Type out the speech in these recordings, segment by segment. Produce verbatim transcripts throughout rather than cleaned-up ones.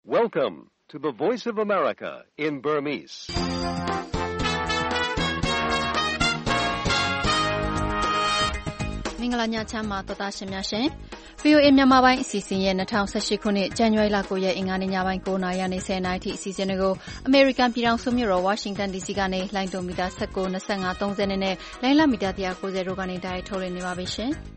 Welcome to the Voice of America in Burmese. ။မင်္ဂလာညချမ်းပါသောတာရှင်များရှင်။ဗီအိုအေမြန်မာပိုင်းအစီအစဉ်ရဲ့၂၀၁၈ခုနှစ်ဇန်နဝါရီလ၉ရက်အင်္ဂါနေ့ညပိုင်း၉နာရီကနေ၁၀နာရီထိအစီအစဉ်တွေကိုအမေရိကန်ပြည်ထောင်စုမြို့တော်ဝါရှင်တန်ဒီစီကနေလိုင်းဒိုမီတာ၁၉, ၂၅, ၃၀နဲ့လိုင်းလမီတာ၁၉၀တို့ကနေတိုက်ရိုက်ထုတ်လွှင့်နေပါပြီရှင်။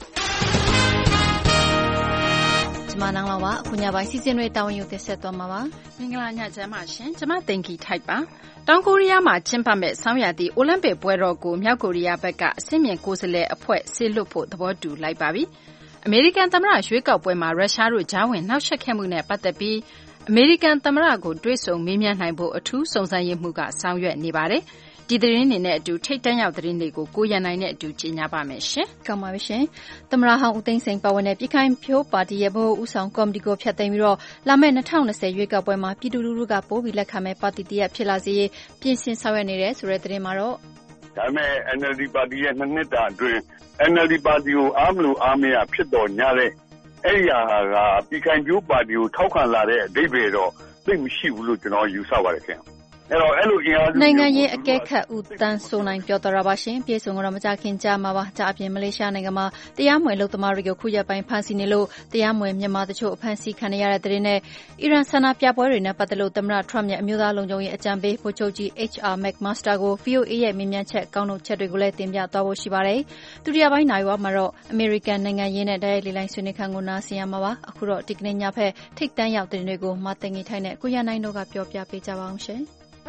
ကျမနန်းလောင်ပါအခုညပိုင်းစီစဉ်တွေတာဝန်ယူတင်ဆက်သွားမှာပါ။မင်္ဂလာညချမ်းပါရှင်။ကျမသိင်္ဂီထိုက်ပါ။တောင်ကိုရီးယားမှာကျင်းပမဲ့ဆောင်းရာသီအိုလံပစ်ပွဲတော်ကိုမြောက်ကိုရီးယားဘက်ကအဆင့်မြင့်ကိုယ်စားလှယ်အဖွဲ့ဆေလွတ်ဖို့သဘောတူလိုက်ပါပြီ။အမေရိကန်သမ္မတရွေးကောက်ပွဲမှာရုရှားတို့ကြားဝင်နှောက်ယှက်ခဲ့မှုနဲ့ပတ်သက်ပြီးအမေရိကန်သမ္မတကိုတွေ့ဆုံမေးမြန်းနိုင်ဖို့အထူးစုံစမ်းရေးမှူးကဆောင်ရွက်နေပါတယ်။ဒီသတင်းတွေနဲ့အတူထိတ်တန့်ရောက်သတင်းတွေကိုကိုရန်နိုင်နဲ့အတူကြီးညာပါမယ်ရှင်။ကောင်းပါပြီရှင်။သမ္မတဟောင်းဦးသိန်းစိန်ပါဝင်တဲ့ပြည်ခိုင်ဖြိုးပါတီရဲ့ဗဟိုဦးဆောင်ကော်မတီကိုဖျက်သိမ်းပြီးတော့လာမယ့်၂၀၂၀ရွေးကောက်ပွဲမှာပြည်သူလူထုကပိုးပြီးလက်ခံမဲ့ပါတီတရက်ဖြစ်လာစေရေးပြင်ဆင်ဆောင်ရွက်နေတယ်ဆိုတဲ့သတင်းမှာတော့ဒါပေမဲ့ N L D ပါတီရဲ့နှစ်နှစ်တာအတွင်း N L D ပါတီကိုအားမလို့အားမရဖြစ်တော်ညာတဲ့အဲ့ဒီဟာကပြည်ခိုင်ဖြိုးပါတီကိုထောက်ခံလာတဲ့အဓိပ္ပာယ်တော့သိမရှိဘူးလို့ကျွန်တော်ယူဆပါတယ်ခင်ဗျ။အဲ့တော့အဲ့လိုအင်အားစုနိုင်ငံရေးအကဲခတ်ဦးတန်းစိုးနိုင်ပြောတော်တာပါရှင်ပြည်စုံကတော့မကြခင်ကြားမှာပါကြားအပြင်မလေးရှားနိုင်ငံမှာတရားမဝင်လုံသမားတွေကိုခုရက်ပိုင်းဖမ်းဆီးနေလို့တရားမဝင်မြန်မာတချို့အဖမ်းဆီးခံရတဲ့တဲ့နဲ့အီရန်ဆန္ဒပြပွဲတွေနဲ့ပတ်သက်လို့သမ္မတထရမ့်ရဲ့အမျိုးသားလုံခြုံရေးအကြံပေးဗိုလ်ချုပ်ကြီး H R McMaster ကို V O A ရဲ့မြင်မြန်ချက်ကောင်းထုတ်ချက်တွေကိုလည်းတင်ပြသွားဖို့ရှိပါတယ်ဒုတိယပိုင်းနိုင်ဝါမှာတော့အမေရိကန်နိုင်ငံရေးနဲ့တိုက်ရိုက်လေလိုင်းဆွေးနွေးခန်းကိုနားဆင်ရမှာပါအခုတော့ဒီကနေ့ညဖက်ထိတ်တန်းရောက်တဲ့တွေကိုမသိငီထိုင်နဲ့ကိုရနိုင်တို့ကပြောပြပေးကြပါအောင်ရှင်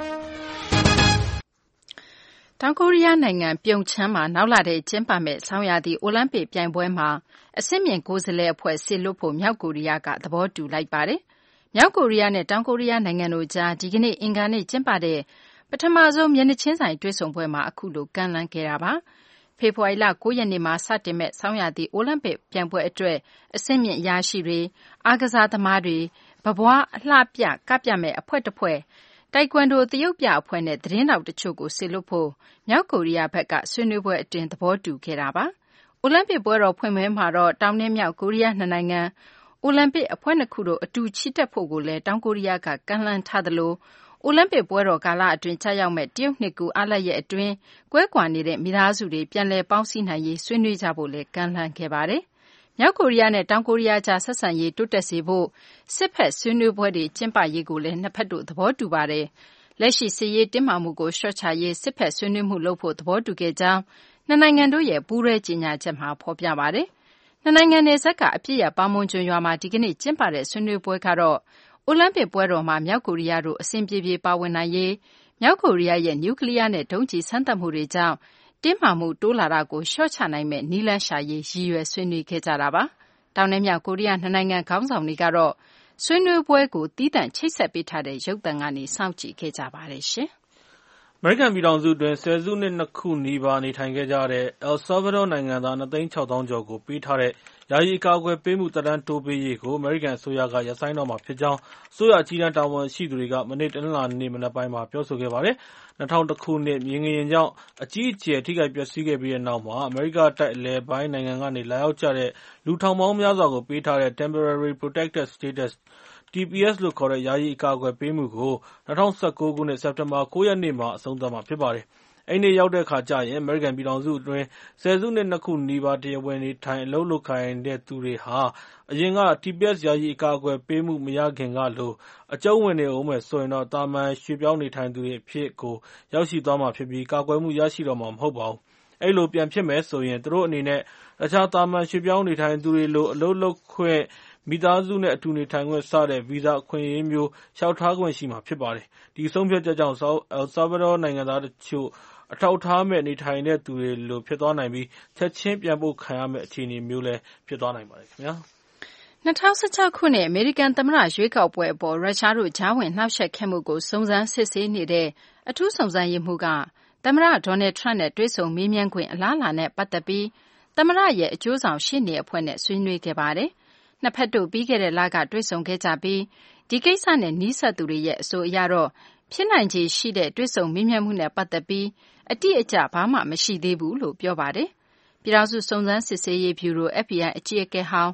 တောင်ကိုရီးယားနိုင်ငံပြုံချမ်းမှာနောက်လာတဲ့ကျင်းပမဲ့ဆောင်းရာသီအိုလံပစ်ပြိုင်ပွဲမှာအဆင့်မြင့်ကိုယ်စားလှယ်အဖွဲ့ဆေလွတ်ဖို့မြောက်ကိုရီးယားကသဘောတူလိုက်ပါတယ်။မြောက်ကိုရီးယားနဲ့တောင်ကိုရီးယားနိုင်ငံတို့ကြားဒီကနေ့အင်္ဂါနေ့ကျင်းပတဲ့ပထမဆုံးမျက်နှာချင်းဆိုင်တွေ့ဆုံပွဲမှာအခုလိုကမ်းလှမ်းခဲ့တာပါ။ဖေဖော်ဝါရီလ၉ရက်နေ့မှာစတင်မဲ့ဆောင်းရာသီအိုလံပစ်ပြိုင်ပွဲအတွက်အဆင့်မြင့်အရာရှိတွေအားကစားသမားတွေပပွားအလှပြကပြမဲ့အဖွဲ့တစ်ဖွဲ့တိုင်ကွမ်ဒိုတရုတ်ပြအဖွဲ့နဲ့သတင်းတောက်တချို့ကိုဆေလွတ်ဖို့မြောက်ကိုရီးယားဘက်ကဆွေးနွေးပွဲအတွင်းသဘောတူခဲ့တာပါ။အိုလံပစ်ပွဲတော်ဖွင့်ပွဲမှာတော့တောင်နဲ့မြောက်ကိုရီးယားနှစ်နိုင်ငံအိုလံပစ်အဖွဲ့နှစ်ခုတို့အတူချီတက်ဖို့ကိုလည်းတောင်ကိုရီးယားကကမ်းလှမ်းထားသလိုအိုလံပစ်ပွဲတော်ကာလအတွင်းကြာရောက်မဲ့တရုတ်နှစ်ကူအားလပ်ရက်အတွင်းကွဲကွာနေတဲ့မိသားစုတွေပြန်လည်ပေါင်းစည်းနိုင်ရေးဆွေးနွေးကြဖို့လည်းကမ်းလှမ်းခဲ့ပါတယ်။မြောက်ကိုရီးယားနဲ့တောင်ကိုရီးယားကြားဆက်ဆံရေးတိုးတက်စေဖို့စစ်ဖက်ဆွေးနွေးပွဲတွေကျင်းပရေးကိုလည်းနှစ်ဖက်တို့သဘောတူပါတယ်။လက်ရှိစစ်ရေးတင်းမာမှုကိုလျှော့ချရေးစစ်ဖက်ဆွေးနွေးမှုလုပ်ဖို့သဘောတူခဲ့ကြောင်းနှစ်နိုင်ငံတို့ရဲ့ပူးရဲကြေညာချက်မှာဖော်ပြပါတယ်။နှစ်နိုင်ငံနယ်စပ်ကအပြစ်ရပါမွန်ကျွန်းရွာမှာဒီကနေ့ကျင်းပတဲ့ဆွေးနွေးပွဲကတော့အိုလံပစ်ပွဲတော်မှာမြောက်ကိုရီးယားတို့အစဉ်ပြေပြေပါဝင်နိုင်ရေးမြောက်ကိုရီးယားရဲ့နျူကလ িয়ার နဲ့ဒုံးကျည်စမ်းသပ်မှုတွေကြောင့်တင်းမာမှုတိုးလာတာကိုလျှော့ချနိုင်မဲ့နည်းလမ်းရှာရေးရည်ရွယ်ဆွေးနွေးခဲ့ကြတာပါ။တောင်နဲ့မြောက်ကိုရီးယားနှစ်နိုင်ငံခေါင်းဆောင်တွေကတော့ဆွေးနွေးပွဲကိုတီးသန့်ချိတ်ဆက်ပေးထားတဲ့ရုပ်သံကနေစောင့်ကြည့်ခဲ့ကြပါတယ်ရှင်။အမေရိကန်ပြည်ထောင်စုအတွင်းဆယ်စုနှစ်နှစ်ခုနီးပါးနေထိုင်ခဲ့ကြတဲ့ El Salvador နိုင်ငံသားနှစ်သိန်းခြောက်သောင်းကျော်ကိုပေးထားတဲ့ယာယီအကာအကွယ်ပေးမှုသက်တမ်းတိုးပေးရေးကိုအမေရိကန်အစိုးရကရပ်ဆိုင်းတော့မှာဖြစ်ကြောင်းအစိုးရအကြီးတန်းတာဝန်ရှိသူတွေကမနေ့တနင်္လာနေ့မနက်ပိုင်းမှာပြောဆိုခဲ့ပါတယ်။၂၀၀၁ခုနှစ်မြေငလျင်ကြောင့်အကြီးအကျယ်ထိခိုက်ပျက်စီးခဲ့ပြီးတဲ့နောက်မှာအမေရိကတိုက်အလယ်ပိုင်းနိုင်ငံကနေလာရောက်ကြတဲ့လူထောင်ပေါင်းများစွာကိုပေးထားတဲ့ Temporary Protected Status T P S လို့ခေါ်တဲ့ယာယီအကာအကွယ်ပေးမှုကို၂၀၁၉ခုနှစ်စက်တင်ဘာ၉ရက်နေ့မှာအဆုံးသတ်မှာဖြစ်ပါတယ်။အဲဒီနေ့ရောက်တဲ့အခါကျရင်အမေရိကန်ပြည်ထောင်စုအတွင်းဆယ်စုနှစ်နှစ်ခုနီးပါးတရားဝင်နေထိုင်အလုပ်လုပ်ကိုင်တဲ့သူတွေဟာအရင်က T P S ယာယီအကာအကွယ်ပေးမှုမရခင်ကလိုအကျုံးဝင်နေဦးမယ်ဆိုရင်တော့သာမန်ရွှေ့ပြောင်းနေထိုင်သူတွေအဖြစ်ကိုရောက်ရှိသွားမှာဖြစ်ပြီးကာကွယ်မှုရရှိတော့မှာမဟုတ်ပါဘူး။အဲဒီလိုပြန်ဖြစ်မယ်ဆိုရင်သူတို့အနေနဲ့တခြားသာမန်ရွှေ့ပြောင်းနေထိုင်သူတွေလိုအလုပ်လုပ်ခွင့်မိသားစုနဲ့အတူနေထိုင်ခွင့်စတဲ့ဗီဇာအခွင့်အရေးမျိုးလျှောက်ထားခွင့်ရှိမှာဖြစ်ပါတယ်။ဒီဆုံးဖြတ်ချက်ကြောင့် El Salvador နိုင်ငံသားတချို့အထောက်အထားမဲ့နေထိုင်တဲ့သူတွေလိုဖြစ်သွားနိုင်ပြီးချက်ချင်းပြန်ပို့ခံရမယ့်အခြေအနေမျိုးလည်းဖြစ်သွားနိုင်ပါတယ်ခင်ဗျာ။၂၀၁၆ခုနှစ်အမေရိကန်သမ္မတရွေးကောက်ပွဲအပေါ်ရုရှားတို့ကြားဝင်နှောက်ယှက်ခဲ့မှုကိုစုံစမ်းစစ်ဆေးနေတဲ့အထူးစုံစမ်းရေးမှူးကသမ္မတဒေါ်နယ်ထရမ့်နဲ့တွေ့ဆုံမေးမြန်းခွင့်အလားအလာနဲ့ပတ်သက်ပြီးသမ္မတရဲ့အကျိုးဆောင်ရှေ့နေအဖွဲ့နဲ့ဆွေးနွေးခဲ့ပါတယ်။နှစ်ဖက်တို့ပြီးခဲ့တဲ့လကတွေ့ဆုံခဲ့ကြပြီးဒီကိစ္စနဲ့နီးစပ်သူတွေရဲ့အဆိုအရတော့ဖြစ်နိုင်ခြေရှိတဲ့တွေ့ဆုံမေးမြန်းမှုနဲ့ပတ်သက်ပြီးအတိအကျဘာမှမရှိသေးဘူးလို့ပြောပါတယ်။ပြည်ထောင်စုစုံစမ်းစစ်ဆေးရေးဗျူရို F B I အကြီးအကဲဟောင်း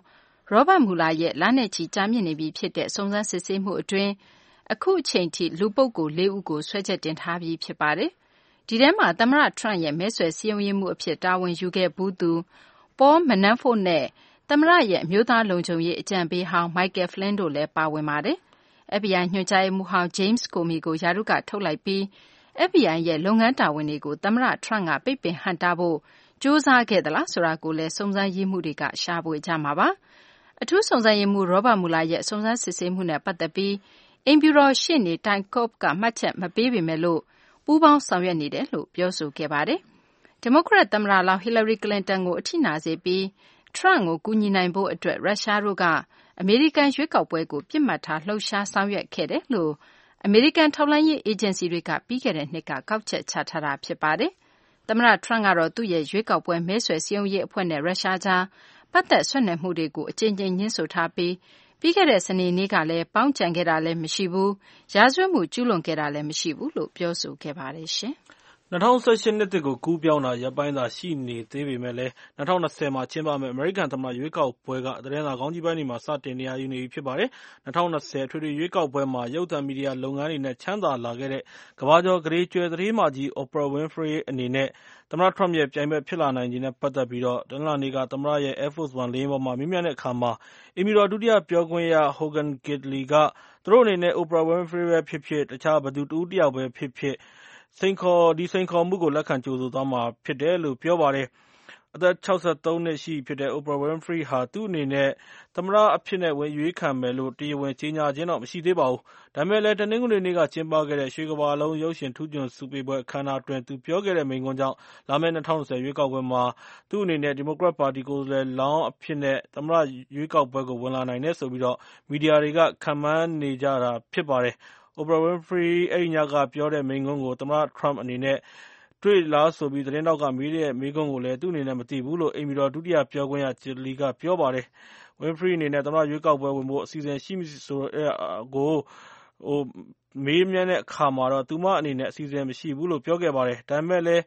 ရောဘတ်မူလာရဲ့လနဲ့ချီကြာမြင့်နေပြီဖြစ်တဲ့စုံစမ်းစစ်ဆေးမှုအတွင်းအခုအချိန်ထိလူပုဂ္ဂိုလ်လေးဦးကိုဆွဲချက်တင်ထားပြီးဖြစ်ပါတယ်။ဒီထဲမှာသမ္မတ Trump ရဲ့မဲဆွယ်စည်းရုံးရေးမှုအဖြစ်တာဝန်ယူခဲ့ဘူးသူ Paul Manafort နဲ့သမ္မတရဲ့အမျိုးသားလုံခြုံရေးအကြံပေးဟောင်း Michael Flynn တို့လည်းပါဝင်ပါတယ်။ F B I ညွှန်ကြားရေးမှူးဟောင်း James Comey ကိုရာထူးကထုတ်လိုက်ပြီး F B I ရဲ့လုပ်ငန်းတာဝန်တွေကိုသမ္မတ Trump ကပိတ်ပင်ဟန့်တားဖို့ကြိုးစားခဲ့သလားဆိုတာကိုလည်းစုံစမ်းရေးမှူးတွေကရှာဖွေကြမှာပါ။အထူးစုံစမ်းရေးမှူး Robert Mueller ရဲ့စုံစမ်းစစ်ဆေးမှုနဲ့ပတ်သက်ပြီးအိမ်ဖြူတော်ရှေ့နေ Ty Cobb ကမှတ်ချက်မပေးပေမဲ့လို့ပူးပေါင်းဆောင်ရွက်နေတယ်လို့ပြောဆိုခဲ့ပါတယ်။ဒီမိုကရက်သမ္မတလောင်း Hillary Clinton ကိုအထိနာစေပြီး Trump ကိုကူညီနိုင်ဖို့အတွက်ရုရှားတို့ကအမေရိကန်ရွေးကောက်ပွဲကိုပြစ်မှတ်ထားလှုပ်ရှားဆောင်ရွက်ခဲ့တယ်လို့အမေရိကန်ထောက်လှမ်းရေးအေဂျင်စီတွေကပြီးခဲ့တဲ့နှစ်ကကောက်ချက်ချထားတာဖြစ်ပါတယ်။သမ္မတ Trump ကတော့သူ့ရဲ့ရွေးကောက်ပွဲမဲဆွယ်စည်းရုံးရေးအဖွဲ့နဲ့ရုရှားကြားပတ်သက်ဆွနွယ်မှုတွေကိုအကြိမ်ကြိမ်ညှင်းဆိုထားပြီးပြီးခဲ့တဲ့စနေနေ့ကလည်းပေါင်းကြံခဲ့တာလည်းမရှိဘူး၊ရာဇဝတ်မှုကျူးလွန်ခဲ့တာလည်းမရှိဘူးလို့ပြောဆိုခဲ့ပါတယ်ရှင်။၂၀၁၈နှစ်သစ်ကိုကူးပြောင်းတာရက်ပိုင်းသာရှိနေသေးပေမဲ့လည်း၂၀၂၀မှာကျင်းပမယ့်အမေရိကန်သမ္မတရွေးကောက်ပွဲကသတင်းစာခေါင်းကြီးပိုင်းတွေမှာစတင်နေရာယူနေပြီဖြစ်ပါတယ်။၂၀၂၀အထွေထွေရွေးကောက်ပွဲမှာရုပ်သံမီဒီယာလုပ်ငန်းတွေနဲ့ချမ်းသာလာခဲ့တဲ့ကမ္ဘာကျော်ကုဋေကြွယ်သတင်းမကြီး Oprah Winfrey အနေနဲ့သမ္မတ Trump ရဲ့ပြိုင်ဘက်ဖြစ်လာနိုင်ခြေနဲ့ပတ်သက်ပြီးတနင်္လာနေ့ကသမ္မတရဲ့ Air Force One လေယာဉ်ပေါ်မှာမေးမြန်းတဲ့အခါမှာအိမ်ဖြူတော်ဒုတိယပြောခွင့်ရ Hogan Gidley ကသူတို့အနေနဲ့ Oprah Winfrey ပဲဖြစ်ဖြစ်တခြားဘယ်သူတဦးတယောက်ပဲဖြစ်ဖြစ်ဒီစိန်ခေါ်မှုကိုလက်ခံကြိုဆိုသွားမှာဖြစ်တယ်လို့ပြောပါတယ်။အသက်၆၃နှစ်ရှိပြီဖြစ်တဲ့ Oprah Winfrey ဟာသူ့အနေနဲ့သမ္မတအဖြစ်နဲ့ဝင်ရွေးခံမယ်လို့တရားဝင်ကြေညာခြင်းတော့မရှိသေးပါဘူး။ဒါပေမဲ့လည်းတနင်္ဂနွေနေ့ကကျင်းပခဲ့တဲ့ရွှေကမ္ဘာလုံးရုပ်ရှင်ထူးချွန်ဆုပေးပွဲအခမ်းအနားအတွင်းသူပြောခဲ့တဲ့မိန့်ခွန်းကြောင့်လာမယ့်၂၀၂၀ရွေးကောက်ပွဲမှာသူ့အနေနဲ့ဒီမိုကရက်ပါတီကိုယ်စားလှယ်လောင်းအဖြစ်နဲ့သမ္မတရွေးကောက်ပွဲကိုဝင်လာနိုင်တယ်ဆိုပြီးမီဒီယာတွေကခန့်မှန်းနေကြတာဖြစ်ပါတယ်။ Oprah Winfrey အဲဒီညကပြောတဲ့မိန့်ခွန်းကိုသမ္မတ Trump အနေနဲ့တွေ့လားဆိုပြီးသတင်းထောက်ကမေးတဲ့မေးခွန်းကိုလည်းသူ့အနေနဲ့မသိဘူးလို့အိမ်ဖြူတော်ဒုတိယပြောခွင့်ရ Gidley ကပြောပါတယ်။ Winfrey အနေနဲ့သမ္မတရွေးကောက်ပွဲဝင်ဖို့အစီအစဉ်ရှိမရှိဆိုတာကိုမေးမြန်းတဲ့အခါမှာတော့သူမအနေနဲ့အစီအစဉ်မရှိဘူးလို့ပြောခဲ့ပါတယ်။ဒါပေမဲ့လည်း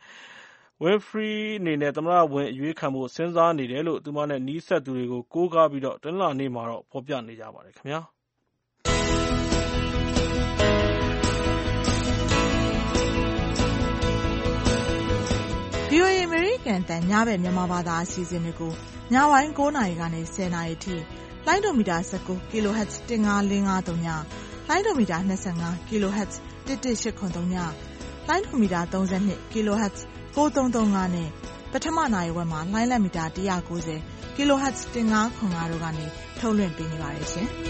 Winfrey အနေနဲ့သမ္မတဝင်အရွေးခံဖို့စဉ်းစားနေတယ်လို့သူမနဲ့နီးစပ်သူတွေကိုကိုးကားပြီးတနင်္လာနေ့မှာဖော်ပြနေကြပါတယ်ခင်ဗျာ။ဗွီအိုအေ အမေရိကန်အသံညဘက်မြန်မာဘာသာအစီအစဉ်တွေကိုညပိုင်း၉နာရီကနေ၁၀နာရီထိလိုင်းဒိုမီတာ၁၉ kHz ၁၅၄၅၃ညလိုင်းဒိုမီတာ၂၅ kHz ၁၁၈၇၃ညလိုင်းဒိုမီတာ၃၂ kHz ၉၃၃၅နဲ့ပထမနာရီဝက်မှာလိုင်းလက်မီတာ၁၉၀ kHz ၁၅၇၅တို့ကနေထုတ်လွှင့်ပေးနေပါတယ်ရှင်။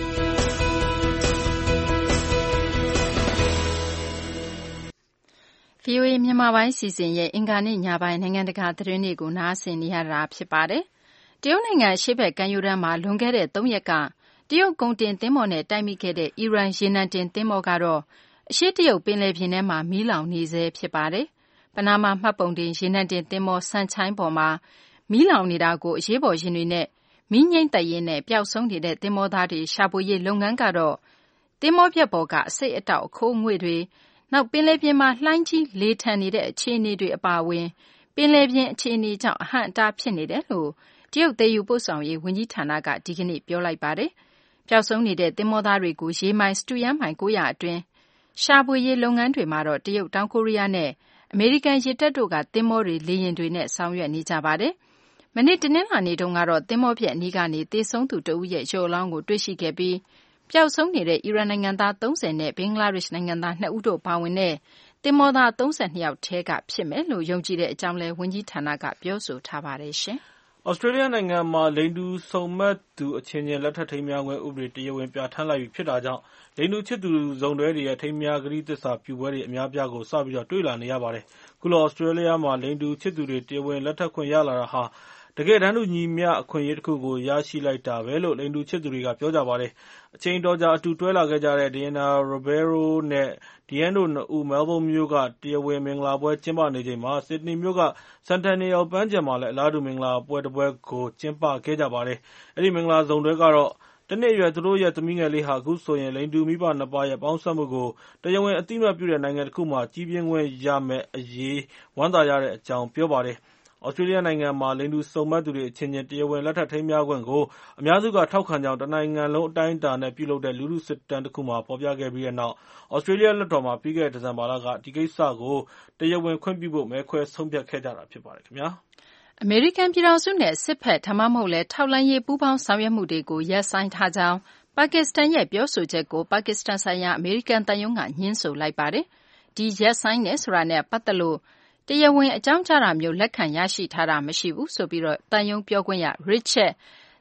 ဗွီအိုအေမြန်မာပိုင်းစီစဉ်ရဲ့အင်္ဂါနေ့ညပိုင်းနိုင်ငံတကာသတင်းတွေကိုနားဆင်နေရတာဖြစ်ပါတယ်။တရုတ်နိုင်ငံအရှေ့ဘက်ကမ်းရိုးတန်းမှာလွန်ခဲ့တဲ့သုံးရက်ကတရုတ်ကုန်တင်သင်္ဘောနဲ့တိုက်မိခဲ့တဲ့အီရန်ရေနံတင်သင်္ဘောကတော့အရှေ့တရုတ်ပင်လယ်ပြင်ထဲမှာမီးလောင်နေဆဲဖြစ်ပါတယ်။ပနားမားမှတ်ပုံတင်ရေနံတင်သင်္ဘော Sunshine ပေါ်မှာမီးလောင်နေတာကိုအရေးပေါ်ယာဉ်တွေနဲ့မီးငြိမ်းသတ်ရေးနဲ့ပျောက်ဆုံးနေတဲ့သင်္ဘောသားတွေရှာဖွေရေးလုပ်ငန်းကတော့သင်္ဘောပျက်ပေါ်ကအဆိပ်အတောက်အခိုးအငွေ့တွေနောက်ပင်လယ်ပြင်မှာလှိုင်းကြီးလေထန်နေတဲ့အခြေအနေတွေအပါအဝင်ပင်လယ်ပြင်အခြေအနေကြောင့်အဟန့်အတားဖြစ်နေတယ်လို့တရုတ်သယ်ယူပို့ဆောင်ရေးဝန်ကြီးဌာနကဒီကနေ့ပြောလိုက်ပါတယ်။ပျောက်ဆုံးနေတဲ့သင်္ဘောသားတွေကိုရေမိုင်စတုရန်းမိုင်၉၀၀အတွင်းရှာဖွေရေးလုပ်ငန်းတွေမှာတော့တရုတ်တောင်ကိုရီးယားနဲ့အမေရိကန်ရေတပ်တို့ကသင်္ဘောတွေလေယာဉ်တွေနဲ့ဆောင်ရွက်နေကြပါတယ်။မနေ့တနင်္လာနေ့တုန်းကတော့သင်္ဘောပျက်အနီးကနေသေဆုံးသူတဦးရဲ့ရုပ်အလောင်းကိုတွေ့ရှိခဲ့ပြီးပျောက်ဆုံးနေတဲ့အီရန်နိုင်ငံသား၃၀နဲ့ဘင်္ဂလားဒေ့ရှ်နိုင်ငံသား၂ဦးတို့ပါဝင်တဲ့သင်္ဘောသား၃၂ယောက်ထဲကဖြစ်မယ်လို့ယုံကြည်တဲ့အကြောင်းလည်းဝန်ကြီးဌာနကပြောဆိုထားပါတယ်ရှင်။သြစတြေးလျနိုင်ငံမှာလိင်တူစုံမက်သူအချင်းချင်းလက်ထပ်ထိမ်းမြားခွင့်ဥပဒေတရားဝင်ပြဌာန်းလိုက်ပြီဖြစ်တာကြောင့်လိင်တူချစ်သူစုံတွဲတွေရဲ့ထိမ်းမြားကတိသစ္စာပြုပွဲတွေအများအပြားကိုစပြီးတွေ့လာနေရပါတယ်။ခုလိုသြစတြေးလျမှာလိင်တူချစ်သူတွေတရားဝင်လက်ထပ်ခွင့်ရလာတာဟာတကယ်တမ်းတူညီမျှအခွင့်အရေးတစ်ခုကိုရရှိလိုက်တာပဲလို့လိင်တူချစ်သူတွေကပြောကြပါတယ်။အချိန်တော်ကြာအတူတွဲလာခဲ့ကြတဲ့ Diana Ribeiro နဲ့ Deanne တို့နှစ်ဦးမဲလ်ဘုန်းမြို့ကတရားဝင်မင်္ဂလာပွဲကျင်းပနေချိန်မှာ Sydney မြို့က Centennial ပန်းခြံမှာလည်းအလားတူမင်္ဂလာပွဲတစ်ပွဲကိုကျင်းပခဲ့ကြပါတယ်။အဲဒီမင်္ဂလာစုံတွဲကတော့တနှစ်အရွယ်သူတို့ရဲ့သမီးငယ်လေးဟာအခုဆိုရင်လိင်တူမိဘနှစ်ပါးရဲ့ပေါင်းစပ်မှုကိုတရားဝင်အသိအမှတ်ပြုတဲ့နိုင်ငံတစ်ခုမှာကြီးပြင်းခွင့်ရမယ့်အရေးဝမ်းသာရတဲ့အကြောင်းပြောပါတယ်။ဩစတြေးလျနိုင်ငံမှာလိင်တူစုံမက်သူတွေအချင်းချင်းတရားဝင်လက်ထပ်ထိမ်းမြားခွင့်ကိုအများစုကထောက်ခံကြောင်းတနိုင်ငံလုံးအတိုင်းအတာနဲ့ပြုလုပ်တဲ့လူထုစစ်တမ်းတစ်ခုမှာဖော်ပြခဲ့ပြီးတဲ့နောက်ဩစတြေးလျလွှတ်တော်မှာပြီးခဲ့တဲ့ဒီဇင်ဘာလကဒီကိစ္စကိုတရားဝင်ခွင့်ပြုဖို့မဲခွဲဆုံးဖြတ်ခဲ့ကြတာဖြစ်ပါတယ်ခင်ဗျာအမေရိကန်ပြည်ထောင်စုနဲ့စစ်ဖက်ဒါမှမဟုတ်လဲထောက်လှမ်းရေးပူးပေါင်းဆောင်ရွက်မှုတွေကိုရပ်ဆိုင်းထားကြောင်းပါကစ္စတန်ရဲ့ပြောဆိုချက်ကိုပါကစ္စတန်ဆိုင်ရာအမေရိကန်တန်ယုံကညှင်းဆိုလိုက်ပါတယ်။ဒီရက်ဆိုင်နဲ့ဆိုတာနဲ့ပတ်သက်လို့တရားဝင်အကြောင်းကြားတာမျိုးလက်ခံရရှိထားတာမရှိဘူးဆိုပြီးတော့တန်ယုံပြောခွင့်ရ Richard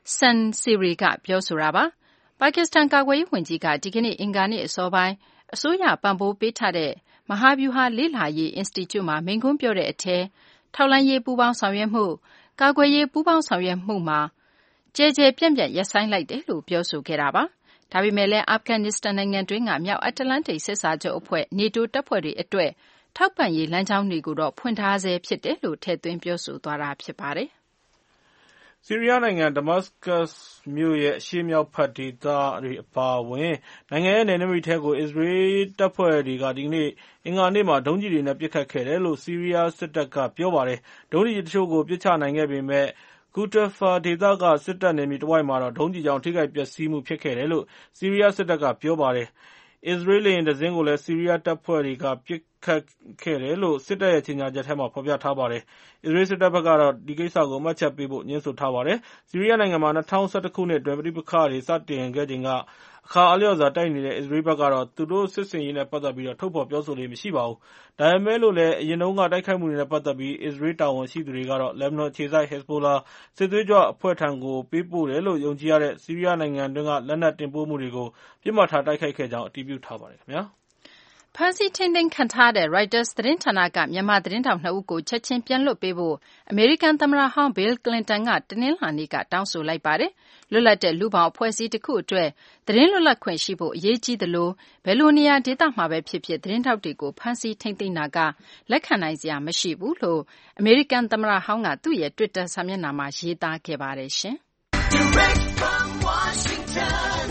Sansiri ကပြောဆိုတာပါ။ပါကစ္စတန်ကာကွယ်ရေးဝန်ကြီးကဒီကနေ့အင်္ဂါနေ့အစောပိုင်းအစိုးရပံ့ပိုးပေးထားတဲ့မဟာဗျူဟာလေ့လာရေး Institute မှာမိန့်ခွန်းပြောတဲ့အထက်ထောက်လှမ်းရေးပူးပေါင်းဆောင်ရွက်မှုကာကွယ်ရေးပူးပေါင်းဆောင်ရွက်မှုမှာကျဲကျဲပြန့်ပြန့်ရပ်ဆိုင်းလိုက်တယ်လို့ပြောဆိုခဲ့တာပါ။ဒါပေမဲ့လည်းအာဖဂန်နစ္စတန်နိုင်ငံတွင်းကမြောက်အတ္တလန္တိတ်စစ်စာချုပ်အဖွဲ့ NATO တပ်ဖွဲ့တွေအတွက်ထောက်ပံ့ရေးလမ်းကြောင်းတွေကိုတော့ဖွင့်ထားဆဲဖြစ်တယ်လို့ထည့်သွင်းပြောဆိုသွားတာဖြစ်ပါတယ်။ဆီးရီးယားနိုင်ငံဒမတ်စကတ်မြို့ရဲ့အရှေ့မြောက်ဘက်ဒေသတွေအပါအဝင်နိုင်ငံရဲ့နယ်နိမိတ်ထဲကိုအစ္စရေးတပ်ဖွဲ့တွေကဒီကနေ့အင်္ဂါနေ့မှာဒုံးကျည်တွေနဲ့ပစ်ခတ်ခဲ့တယ်လို့ဆီးရီးယားစစ်တပ်ကပြောပါတယ်။ဒုံးကျည်တချို့ကိုပစ်ချနိုင်ခဲ့ပေမဲ့ကူတာဖာဒေသကစစ်တပ်နယ်မြေတဝိုက်မှာတော့ဒုံးကျည်ကြောင့်ထိခိုက်ပျက်စီးမှုဖြစ်ခဲ့တယ်လို့ဆီးရီးယားစစ်တပ်ကပြောပါတယ်။အစ္စရေးလေယာဉ်တစင်းကိုလည်းဆီးရီးယားတပ်ဖွဲ့တွေကပစ်ခတ်ခဲ့တယ်လို့စစ်တပ်ရဲ့ကြေညာချက်ထဲမှာဖော်ပြထားပါတယ်။အစ္စရေးစစ်တပ်ဘက်ကတော့ဒီကိစ္စကိုအမှတ်ချက်ပေးဖို့ငြင်းဆိုထားပါတယ်။ဆီးရီးယားနိုင်ငံမှာ၂၀၁၁ခုနှစ်အတွင်းပဋိပက္ခတွေစတင်ခဲ့ချိန်ကအခါအားလျော်စွာတိုက်နေတဲ့အစ္စရေးဘက်ကတော့သူတို့စစ်ဆင်ရေးနဲ့ပတ်သက်ပြီးထုတ်ဖော်ပြောဆိုလေ့မရှိပါဘူး။ဒါပေမဲ့လို့လည်းအရင်တုန်းကတိုက်ခိုက်မှုတွေနဲ့ပတ်သက်ပြီးအစ္စရေးတာဝန်ရှိသူတွေကတော့လက်ဘနွန်အခြေစိုက် Hezbollah စစ်သွေးကြွအဖွဲ့ထံကိုပေးပို့တယ်လို့ယုံကြည်ရတဲ့ဆီးရီးယားနိုင်ငံတွင်းကလက်နက်တင်ပို့မှုတွေကိုပစ်မှတ်ထားတိုက်ခိုက်ခဲ့ကြောင်းအတည်ပြုထားပါတယ်ခင်ဗျာ။ဖမ်းဆီးထိန်းသိမ်းခံထားတဲ့ Reuters သတင်းဌာနကမြန်မာသတင်းထောက်နှစ်ဦးကိုချက်ချင်းပြန်လွှတ်ပေးဖို့အမေရိကန်သမ္မတဟောင်း Bill Clinton ကတနင်္လာနေ့ကတောင်းဆိုလိုက်ပါတယ်။လွတ်လပ်တဲ့လူ့ဘောင်အဖွဲ့အစည်းတစ်ခုအတွက်သတင်းလွတ်လပ်ခွင့်ရှိဖို့အရေးကြီးသလိုဘယ်လိုနေရာဒေသမှာပဲဖြစ်ဖြစ်သတင်းထောက်တွေကိုဖမ်းဆီးထိန်းသိမ်းတာကလက်ခံနိုင်စရာမရှိဘူးလို့အမေရိကန်သမ္မတဟောင်းကသူ့ရဲ့ Twitter စာမျက်နှာမှာရေးသားခဲ့ပါတယ်ရှင်။ Direct from Washington,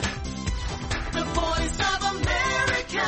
the voice of America.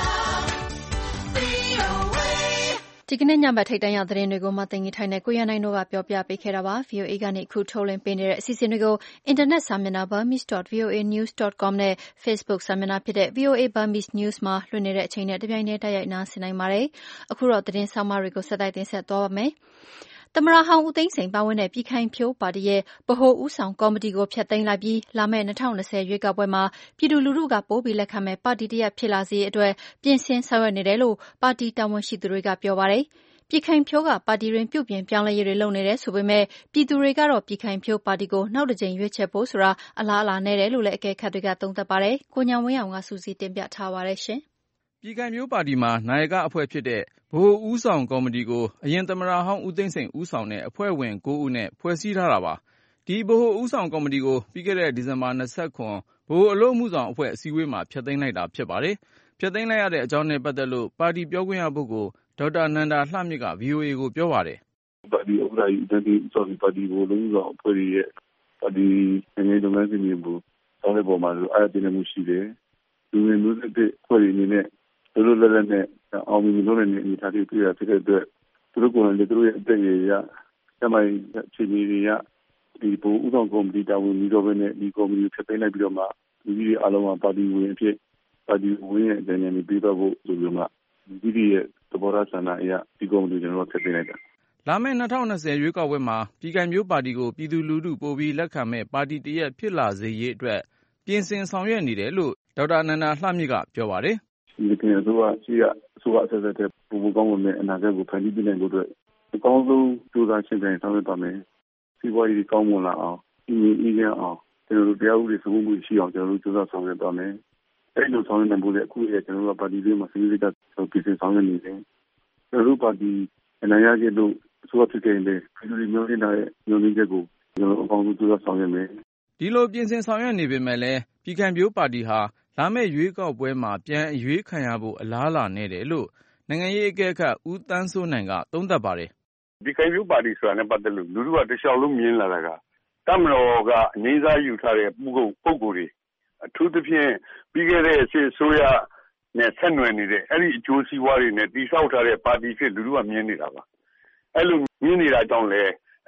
ဒီကနေ့ညဘက်ထိပ်တန်းရောက်သတင်းတွေကိုမသိင်္ဂီထိုင်နဲ့ကိုရနိုင်တို့ကပြောပြပေးခဲ့တာပါ ဗီအိုအေ ကနေအခုထုတ်လွှင့်ပေးနေတဲ့အစီအစဉ်တွေကိုအင်တာနက်စာမျက်နှာ burmese dot v o a news dot com နဲ့ Facebook စာမျက်နှာဖြစ်တဲ့ ဗီအိုအေ Burmese News မှာလွှင့်နေတဲ့အချိန်နဲ့တပြိုင်တည်းတိုက်ရိုက်နားဆင်နိုင်ပါတယ်အခုတော့သတင်းဆောင်မတွေကိုဆက်တိုက်တင်ဆက်သွားပါမယ်သမ္မတဟောင်းဦးသိန်းစိန်ပါဝင်တဲ့ပြည်ခိုင်ဖြိုးပါတီရဲ့ဗဟိုဦးဆောင်ကော်မတီကိုဖျက်သိမ်းလိုက်ပြီးလာမယ့်၂၀၂၀ရွေးကောက်ပွဲမှာပြည်သူလူထုကပိုပြီးလက်ခံမဲ့ပါတီတရပ်ဖြစ်လာစေရေးအတွက်ပြင်ဆင်ဆောင်ရွက်နေတယ်လို့ပါတီတာဝန်ရှိသူတွေကပြောပါတယ်။ပြည်ခိုင်ဖြိုးကပါတီတွင်ပြုပြင်ပြောင်းလဲရေးတွေလုပ်နေတယ်ဆိုပေမဲ့ပြည်သူတွေကတော့ပြည်ခိုင်ဖြိုးပါတီကိုနောက်တစ်ကြိမ်ရွေးချယ်ဖို့ဆိုတာအလားအလာနဲ့တယ်လို့လည်းအကဲခတ်တွေကသုံးသပ်ပါတယ်။ကိုညောင်ဝင်းအောင်ကစူးစီးတင်ပြထားပါတယ်ရှင်။ပြည်ခိုင်ဖြိုးပါတီမှာနာယကအဖွဲ့ဖြစ်တဲ့ဗဟိုဦးဆောင်ကော်မတီကိုအရင်သမ္မတဟောင်းဦးသိန်းစိန်ဦးဆောင်တဲ့အဖွဲ့ဝင်၉ဦးနဲ့ဖွဲ့စည်းထားတာပါ။ဒီဗဟိုဦးဆောင်ကော်မတီကိုပြီးခဲ့တဲ့ဒီဇင်ဘာ၂၇ဗဟိုအလုပ်မှုဆောင်အဖွဲ့အစည်းအဝေးမှာဖျက်သိမ်းလိုက်တာဖြစ်ပါတယ်။ဖျက်သိမ်းလိုက်ရတဲ့အကြောင်းနဲ့ပတ်သက်လို့ပါတီပြောခွင့်ရပုဂ္ဂိုလ်ဒေါက်တာနန္ဒာလှမြင့်က ဗွီအိုအေကိုပြောပါတယ်။ပါတီဥက္ကဋ္ဌကြီးဦးသိန်းစိန်ပါတီဗဟိုအလုပ်မှုဆောင်အဖွဲ့ရဲ့ပါတီနိုင်ငံရေးလုပ်ငန်းစဉ်တွေကိုဆောင်ရွက်ပေါ်မှာအားရတင်မှုရှိတယ်။လူငယ်မျိုးဆက်တဲ့အဖွဲ့တွေအနေနဲ့သူတို့လည်းလည်းနဲ့အောင်မြင်လို့လည်းအနေထားတွေပြရဖြစ်တဲ့အတွက်သူတို့ကိုယ်လည်းသူတို့ရဲ့အသက်အရွယ်ရစမိုင်းအခြေအနေတွေရဒီဘူဥဆောင်ကော်မတီတာဝန်ပြီးတော့ပဲနဲ့ဒီကော်မတီဖြစ်သိမ်းလိုက်ပြီးတော့မှဒီကြီးအားလုံးကပါတီဝင်အဖြစ်ပါတီဝင်ရဲ့အနေနဲ့ပြီးတော့ဖို့ဆိုပြီးမှဒီကြီးရဲ့သဘောထားဆန္ဒအရဒီကော်မတီကျွန်တော်တို့ဖြစ်သိမ်းလိုက်တာလာမယ့်၂၀၂၀ရွေးကောက်ပွဲမှာပြည်ခိုင်မျိုးပါတီကိုပြည်သူလူထုပိုပြီးလက်ခံမဲ့ပါတီတရက်ဖြစ်လာစေရေးအတွက်ပြင်ဆင်ဆောင်ရွက်နေတယ်လို့ဒေါက်တာနန္ဒာလှမြင့်ကပြောပါတယ်ဒီကနေ့အစိုးရရှိရအစိုးရအဆက်ဆက်တဲ့ပုံပုံကောင်းဝင်တဲ့အနာဂတ်ကိုဖန်တီးပေးနိုင်ဖို့အတွက်အကောင်းဆုံးကြိုးစားရှင်းပြဆောင်ရွက်ပါမယ်စီးပွားရေးကောင်းမွန်လာအောင်ဒီအေးချမ်းအောင်ကျွန်တော်တို့တရားဥပဒေစိုးမိုးမှုရှိအောင်ကျွန်တော်တို့ကြိုးစားဆောင်ရွက်ပါမယ်အဲ့လိုဆောင်ရွက်နိုင်ဖို့လည်းအခုရဲ့ကျွန်တော်တို့ပါတီတွေမှာစီးပွားရေးကပြင်ဆင်ဆောင်ရွက်နေတယ်ကျွန်တော်တို့ပါတီအနိုင်ရခဲ့လို့အစိုးရဖြစ်ခဲ့ရင်လည်းပြည်သူတွေမျိုးရင်းတဲ့မျိုးရင်းချက်ကိုကျွန်တော်တို့အကောင်းဆုံးကြိုးစားဆောင်ရွက်မယ်ဒီလိုပြင်ဆင်ဆောင်ရွက်နေပေမဲ့လည်းပြည်ခိုင်ဖြိုးပါတီဟာလာမယ့်ရွေးကောက်ပွဲမှာပြန်အရွေးခံရဖို့အလားအလာနဲ့တယ်လို့နိုင်ငံရေးအကဲခတ်ဦးသန်းစိုးနိုင်ကသုံးသပ်ပါတယ်။ဒီခိုင်ဖြိုးပါတီဆိုတာနဲ့ပတ်သက်လို့လူထုကတခြားလုံးမြင်လာတာကတမတော်ကအငြိမ်းစားယူထားတဲ့ပုဂ္ဂိုလ်ပုဂ္ဂိုလ်တွေအထူးသဖြင့်ပြီးခဲ့တဲ့စစ်အစိုးရနဲ့ဆက်နွယ်နေတဲ့အဲ့ဒီအကျိုးစီးပွားတွေနဲ့တိဆောက်ထားတဲ့ပါတီဖြစ်လူထုကမြင်နေတာပါ။အဲ့လိုမြင်နေတာကြောင့်လေ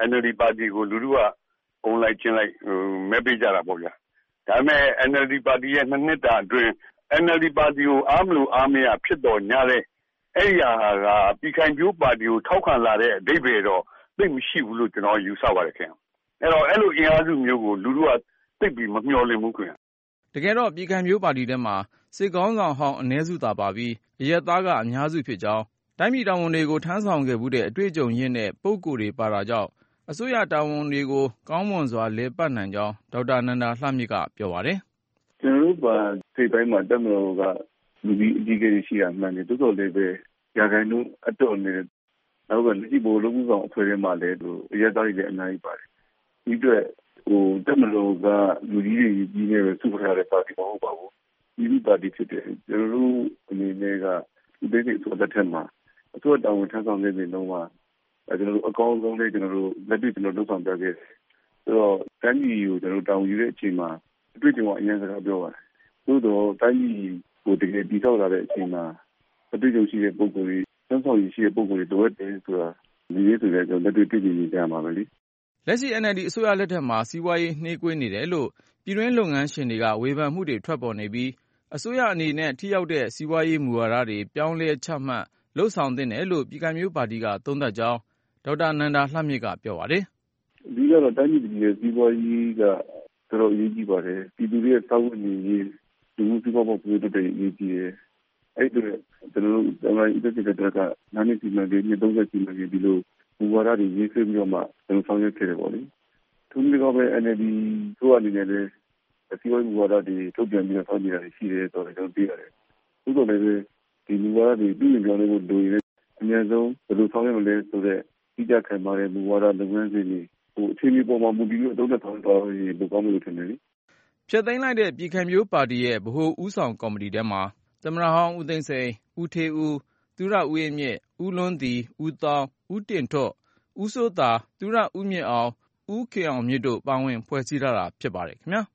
N L D ပါတီကိုလူထုကအုံလိုက်ချင်းလိုက်မဲပေးကြတာပေါ့ဗျာဒါပေမဲ့ N L D ပါတီရဲ့နှစ်နှစ်တာအတွင်း N L D ပါတီကိုအားမလို့အားမရဖြစ်တော်ညတဲ့အဲ့ဒီဟာကပြည်ခိုင်ဖြိုးပါတီကိုထောက်ခံလာတဲ့အဓိပ္ပာယ်တော့သိမရှိဘူးလို့ကျွန်တော်ယူဆပါတယ်ခင်ဗျအဲ့တော့အဲ့လိုအင်အားစုမျိုးကိုလူထုကသိပြီးမမျှော်လင့်ဘူးခင်ဗျတကယ်တော့ပြည်ခိုင်ဖြိုးပါတီထဲမှာစစ်ကောင်းဆောင်ဟောင်းအ ਨੇ စုသာပါပြီးအရက်သားကအများစုဖြစ်ကြောင်းတိုင်းပြည်တာဝန်တွေကိုထမ်းဆောင်ခဲ့မှုတဲ့အတွေ့အကြုံရင့်တဲ့ပုဂ္ဂိုလ်တွေပါတာကြောင့်အစိုးရတာဝန်တွေကိုကောင်းမွန်စွာလည်ပတ်နိုင်ကြောင်းဒေါက်တာနန္ဒာလှမြင့်ကပြောပါတယ်ကျွန်တော်တို့ကစိတ်ပိုင်းမှာတက်မလို့ကလူကြီးအကြီးကြီးရှိတာမှန်တယ်တိုးတော်လေးပဲရာခိုင်နှုန်းအတော့နေနောက်ကလက်ရှိဘိုလ်လုံးမှုဆောင်အဖွဲ့ထဲမှာလည်းသူအရက်သားတွေလည်းအများကြီးပါတယ်ဒီအတွက်ဟိုတက်မလို့ကလူကြီးတွေကြီးနေပဲစုဖထားတဲ့ပါတီမဟုတ်ပါဘူးဒီပါတီဖြစ်တယ်ကျွန်တော်တို့အနေနဲ့ကဒီဒေသဆိုတဲ့ထက်မှာအစိုးရတာဝန်ထမ်းဆောင်နေတဲ့နှုန်းမှာကျွန်တော်တို့အကောင်းဆုံးလေးကျွန်တော်တို့လက်တွေ့ကျွန်တော်လုပ်ဆောင်ပြခဲ့တယ်ဆိုတော့တိုင်းပြည်ကိုကျွန်တော်တို့တာဝန်ယူတဲ့အချိန်မှာအတွေ့အကြုံအရင်စကားပြောပါတယ်သို့တော့တိုင်းပြည်ကိုတကယ်တည်ဆောက်လာတဲ့အချိန်မှာအတွေ့အကြုံရှိတဲ့ပုဂ္ဂိုလ်တွေစံဆောင်ရည်ရှိတဲ့ပုဂ္ဂိုလ်တွေတော့တယ်ဆိုတာဒီရေးဆိုတဲ့ကျွန်တော်လက်တွေ့တွေ့ကြည့်နေကြမှာပဲလေလက်ရှိ N L D အစိုးရလက်ထက်မှာစီးပွားရေးနှေးကွေးနေတယ်လို့ပြည်တွင်းလုပ်ငန်းရှင်တွေကဝေဖန်မှုတွေထွက်ပေါ်နေပြီးအစိုးရအနေနဲ့ထိရောက်တဲ့စီးပွားရေးမူဝါဒတွေပြောင်းလဲချမှတ်လှုပ်ဆောင်သင့်တယ်လို့ပြည်ခိုင်ဖြိုးပါတီကသုံးသပ်ကြောင်းဒေါက်တာနန္ဒာလှမြင့်ကပြောပါတယ်ဒီကတော့တိုင်းပြည်ရဲ့စီးပွားရေးကတော်တော်အရေးကြီးပါတယ်ပြည်သူတွေရဲ့စောင့်ဝင်ရေးလူမှုစီးပွားပေါ်ပြည်တော်တဲ့အရေးကြီးတယ်အဲ့ဒါကျွန်တော်တို့အမှန်အတိုင်းတဲ့ကနာမည်စီမံကိန်းသုံးဆက်စီမံကိန်းဒီလိုမူဝါဒတွေရေးဆွဲပြီးတော့မှကျွန်တော်ဆောင်ရွက်ခဲ့တယ်ပေါ့လေသူတို့ကပဲ N L D တို့အနေနဲ့လည်းစီးပွားရေးမူဝါဒတွေထုတ်ပြန်ပြီးတော့ဆောင်ရွက်နေတာရှိတယ်ဆိုတော့ကျွန်တော်သိရတယ်သို့တော်လည်းဒီမူဝါဒတွေပြည်ပြောင်းလဲဖို့လိုရင်အများဆုံးဘယ်လိုဆောင်ရွက်မလဲဆိုတော့ဒီကြခံပါတဲ့မူဝါဒလုပ်ငန်းစဉ်တွေဟိုအခြေအနေပေါ်မှာမူတည်ပြီးတော့သုံးသပ်သွားရင်ပိုကောင်းလို့ထင်တယ်လေဖျက်သိမ်းလိုက်တဲ့ပြည်ခိုင်ဖြိုးပါတီရဲ့ဗဟိုဦးဆောင်ကော်မတီထဲမှာသမ္မတဟောင်းဦးသိန်းစိန်ဦးထေးဦးသူရဦးရင်မြင့်ဦးလွန်းသည်ဦးသောင်းဦးတင်ထွဋ်ဦးစိုးသာသူရဦးမြင့်အောင်ဦးခင်အောင်မြင့်တို့ပါဝင်ဖွဲ့စည်းထားတာဖြစ်ပါတယ်ခင်ဗျာ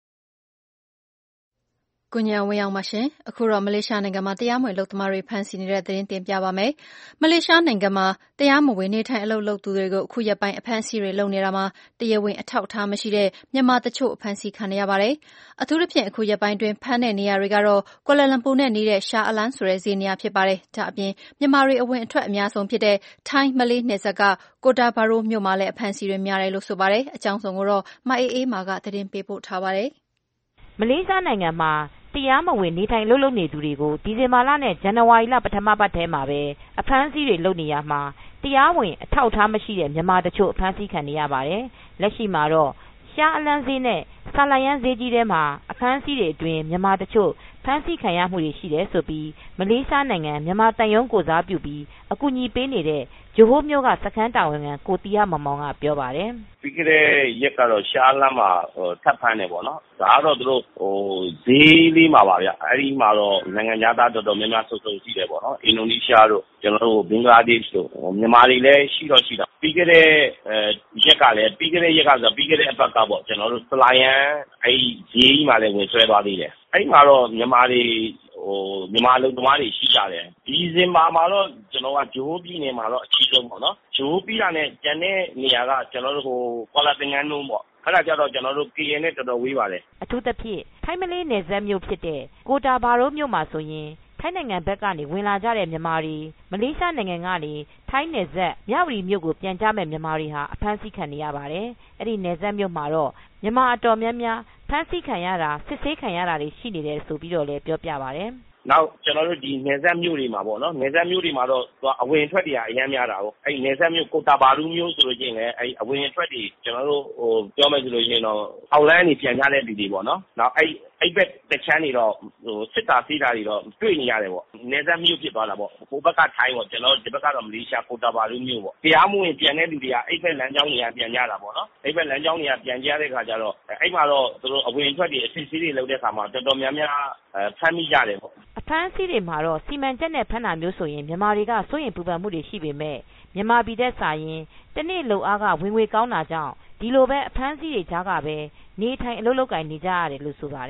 ကိုညာဝင်းအောင်ပါရှင်အခုတော့မလေးရှားနိုင်ငံမှာတရားမဝင်လုပ်သမားတွေဖမ်းဆီးနေတဲ့သတင်းတင်ပြပါမယ်မလေးရှားနိုင်ငံမှာတရားမဝင်နေထိုင်အလုပ်လုပ်သူတွေကိုအခုရက်ပိုင်းအဖမ်းဆီးတွေလုပ်နေတာမှာတရားဝင်အထောက်အထားမရှိတဲ့မြန်မာတချို့အဖမ်းဆီးခံရပါတယ်အထူးသဖြင့်အခုရက်ပိုင်းတွင်ဖမ်းတဲ့နေရာတွေကတော့ကွာလာလမ်ပူနဲ့နေတဲ့ရှာအလန်းဆိုတဲ့ဈေးနေရာဖြစ်ပါတယ်ဒါအပြင်မြန်မာတွေအဝင်အထွက်အများဆုံးဖြစ်တဲ့ထိုင်းမလေးနယ်စပ်ကကိုတာဘာရိုမြို့မှာလည်းအဖမ်းဆီးတွေများတယ်လို့ဆိုပါတယ်အကြောင်းစုံကိုတော့မအေးအေးမာကသတင်းပေးပို့ထားပါတယ်မလေးရှားနိုင်ငံမှာတရားမဝင်နေထိုင်လုပ်လုပ်နေသူတွေကိုဒီဇင်ဘာလနဲ့ဇန်နဝါရီလပထမပတ်ထဲမှာပဲအဖမ်းဆီးတွေလုပ်နေရမှာတရားဝင်အထောက်အထားမရှိတဲ့မြန်မာတချို့အဖမ်းဆီးခံနေရပါတယ်လက်ရှိမှာတော့ရှားအလန်းဈေးနဲ့ဆာလယန်ဈေးကြီးထဲမှာအဖမ်းဆီးတွေအတွင်းမြန်မာတချို့ဖမ်းဆီးခံရမှုတွေရှိတယ်ဆိုပြီးမလေးရှားနိုင်ငံမြန်မာတန်ယုံကိုစားပြုပြီးအကူအညီပေးနေတဲ့ဂျိုဟိုးမြို့ကစခန်းတာဝန်ခံကိုတီးရမောင်မောင်ကပြောပါတယ်ပြီးခဲ့တဲ့ရက်ကတော့ရှားလမ်းမှာထပ်ဖမ်းတယ်ပေါ့နော်ဒါကတော့သူတို့ဟိုဈေးလေးမှာပါဗျအဲ့ဒီမှာတော့နိုင်ငံသားတော်တော်များများစုံစုံရှိတယ်ပေါ့နော်အင်ဒိုနီးရှားတို့ကျွန်တော်တို့ဘင်္ဂလားဒေ့ရှ်တို့မြန်မာတွေလည်းရှိတော့ရှိတာပြီးခဲ့တဲ့ရက်ကလည်းပြီးခဲ့တဲ့ရက်ကဆိုပြီးခဲ့တဲ့အပတ်ကပေါ့ကျွန်တော်တို့ဆလာယန်အဲ့ဒီဈေးမှာလည်းဝင်ဆွဲသွားသေးတယ်အဲ့ဒီမှာတော့မြန်မာတွေဟိုမြန်မာလူသမားတွေရှိကြတယ်ဒီဇင်ဘာမှာတော့ကျွန်တော်ကဂျိုးပြည်နယ်မှာတော့အကြီးဆုံးပေါ့နော်ဂျိုးပြည်တာနဲ့ကျန်တဲ့နေရာကကျွန်တော်တို့ဟိုကွာလာတင်ငန်းလုံးပေါ့အဲ့ဒါကြတော့ကျွန်တော်တို့ K N နဲ့တော်တော်ဝေးပါတယ်အထူးသဖြင့်ထိုင်းမလေးနယ်စပ်မြို့ဖြစ်တဲ့ကိုတာဘာရိုမြို့မှာဆိုရင်ထိုင်းနိုင်ငံဘက်ကနေဝင်လာကြတဲ့မြန်မာတွေမလေးရှားနိုင်ငံကနေထိုင်းနယ်စပ်မြဝတီမြို့ကိုပြန်ကြမဲ့မြန်မာတွေဟာအဖမ်းဆီးခံနေရပါတယ်အဲ့ဒီနယ်စပ်မြို့မှာတော့မြန်မာအတော်များများဖမ်းဆီးခံရတာစစ်ဆေးခံရတာတွေရှိနေတယ်ဆိုပြီးတော့လည်းပြောပြပါတယ်နောက်ကျွန်တော်တို့ဒီနယ်စပ်မြို့တွေမှာပေါ့နော်နယ်စပ်မြို့တွေမှာတော့အဝင်အထွက်တွေအများများတာပေါ့အဲ့နယ်စပ်မြို့ကိုတာဘာလူမျိုးဆိုလို့ချင်းလည်းအဲ့အဝင်အထွက်တွေကျွန်တော်တို့ဟိုပြောမယ်ဆိုလို့ချင်းတော့အောက်လမ်းနေပြန်ကြတဲ့လူတွေပေါ့နော်နောက်အဲ့အဲ့ဘက်တချမ်းတွေတော့ဟိုစစ်တာစီးတာတွေတော့တွေ့နေရတယ်ပေါ့နယ်စပ်မြို့ဖြစ်သွားတာပေါ့ဟိုဘက်ကထိုင်းပေါ့ကျွန်တော်ဒီဘက်ကတော့မလေးရှားကိုတာဘာလူမျိုးပေါ့တရားမဝင်ပြန်တဲ့လူတွေကအဲ့ဘက်လမ်းကြောင်းတွေကပြန်ကြတာပေါ့နော်အဲ့ဘက်လမ်းကြောင်းတွေကပြန်ကြတဲ့ခါကျတော့အဲ့မှာတော့သူတို့အဝင်အထွက်တွေအစစ်ဆေးတွေလုပ်တဲ့ခါမှာတော်တော်များများဖမ်းမိကြတယ်ပေါ့အဖမ်းအဆီးတွေမှာတော့စီမံချက်နဲ့ဖမ်းတာမျိုးဆိုရင်မြန်မာတွေကစိုးရင်ပူပန်မှုတွေရှိပေမဲ့မြန်မာပြည်သက်စာရင်တနေ့လုံအားကဝင်ငွေကောင်းတာကြောင့်ဒီလိုပဲအဖမ်းအဆီးတွေကြားကပဲနေထိုင်အလုပ်လုပ်ကိုင်နေကြရတယ်လို့ဆိုပါတယ်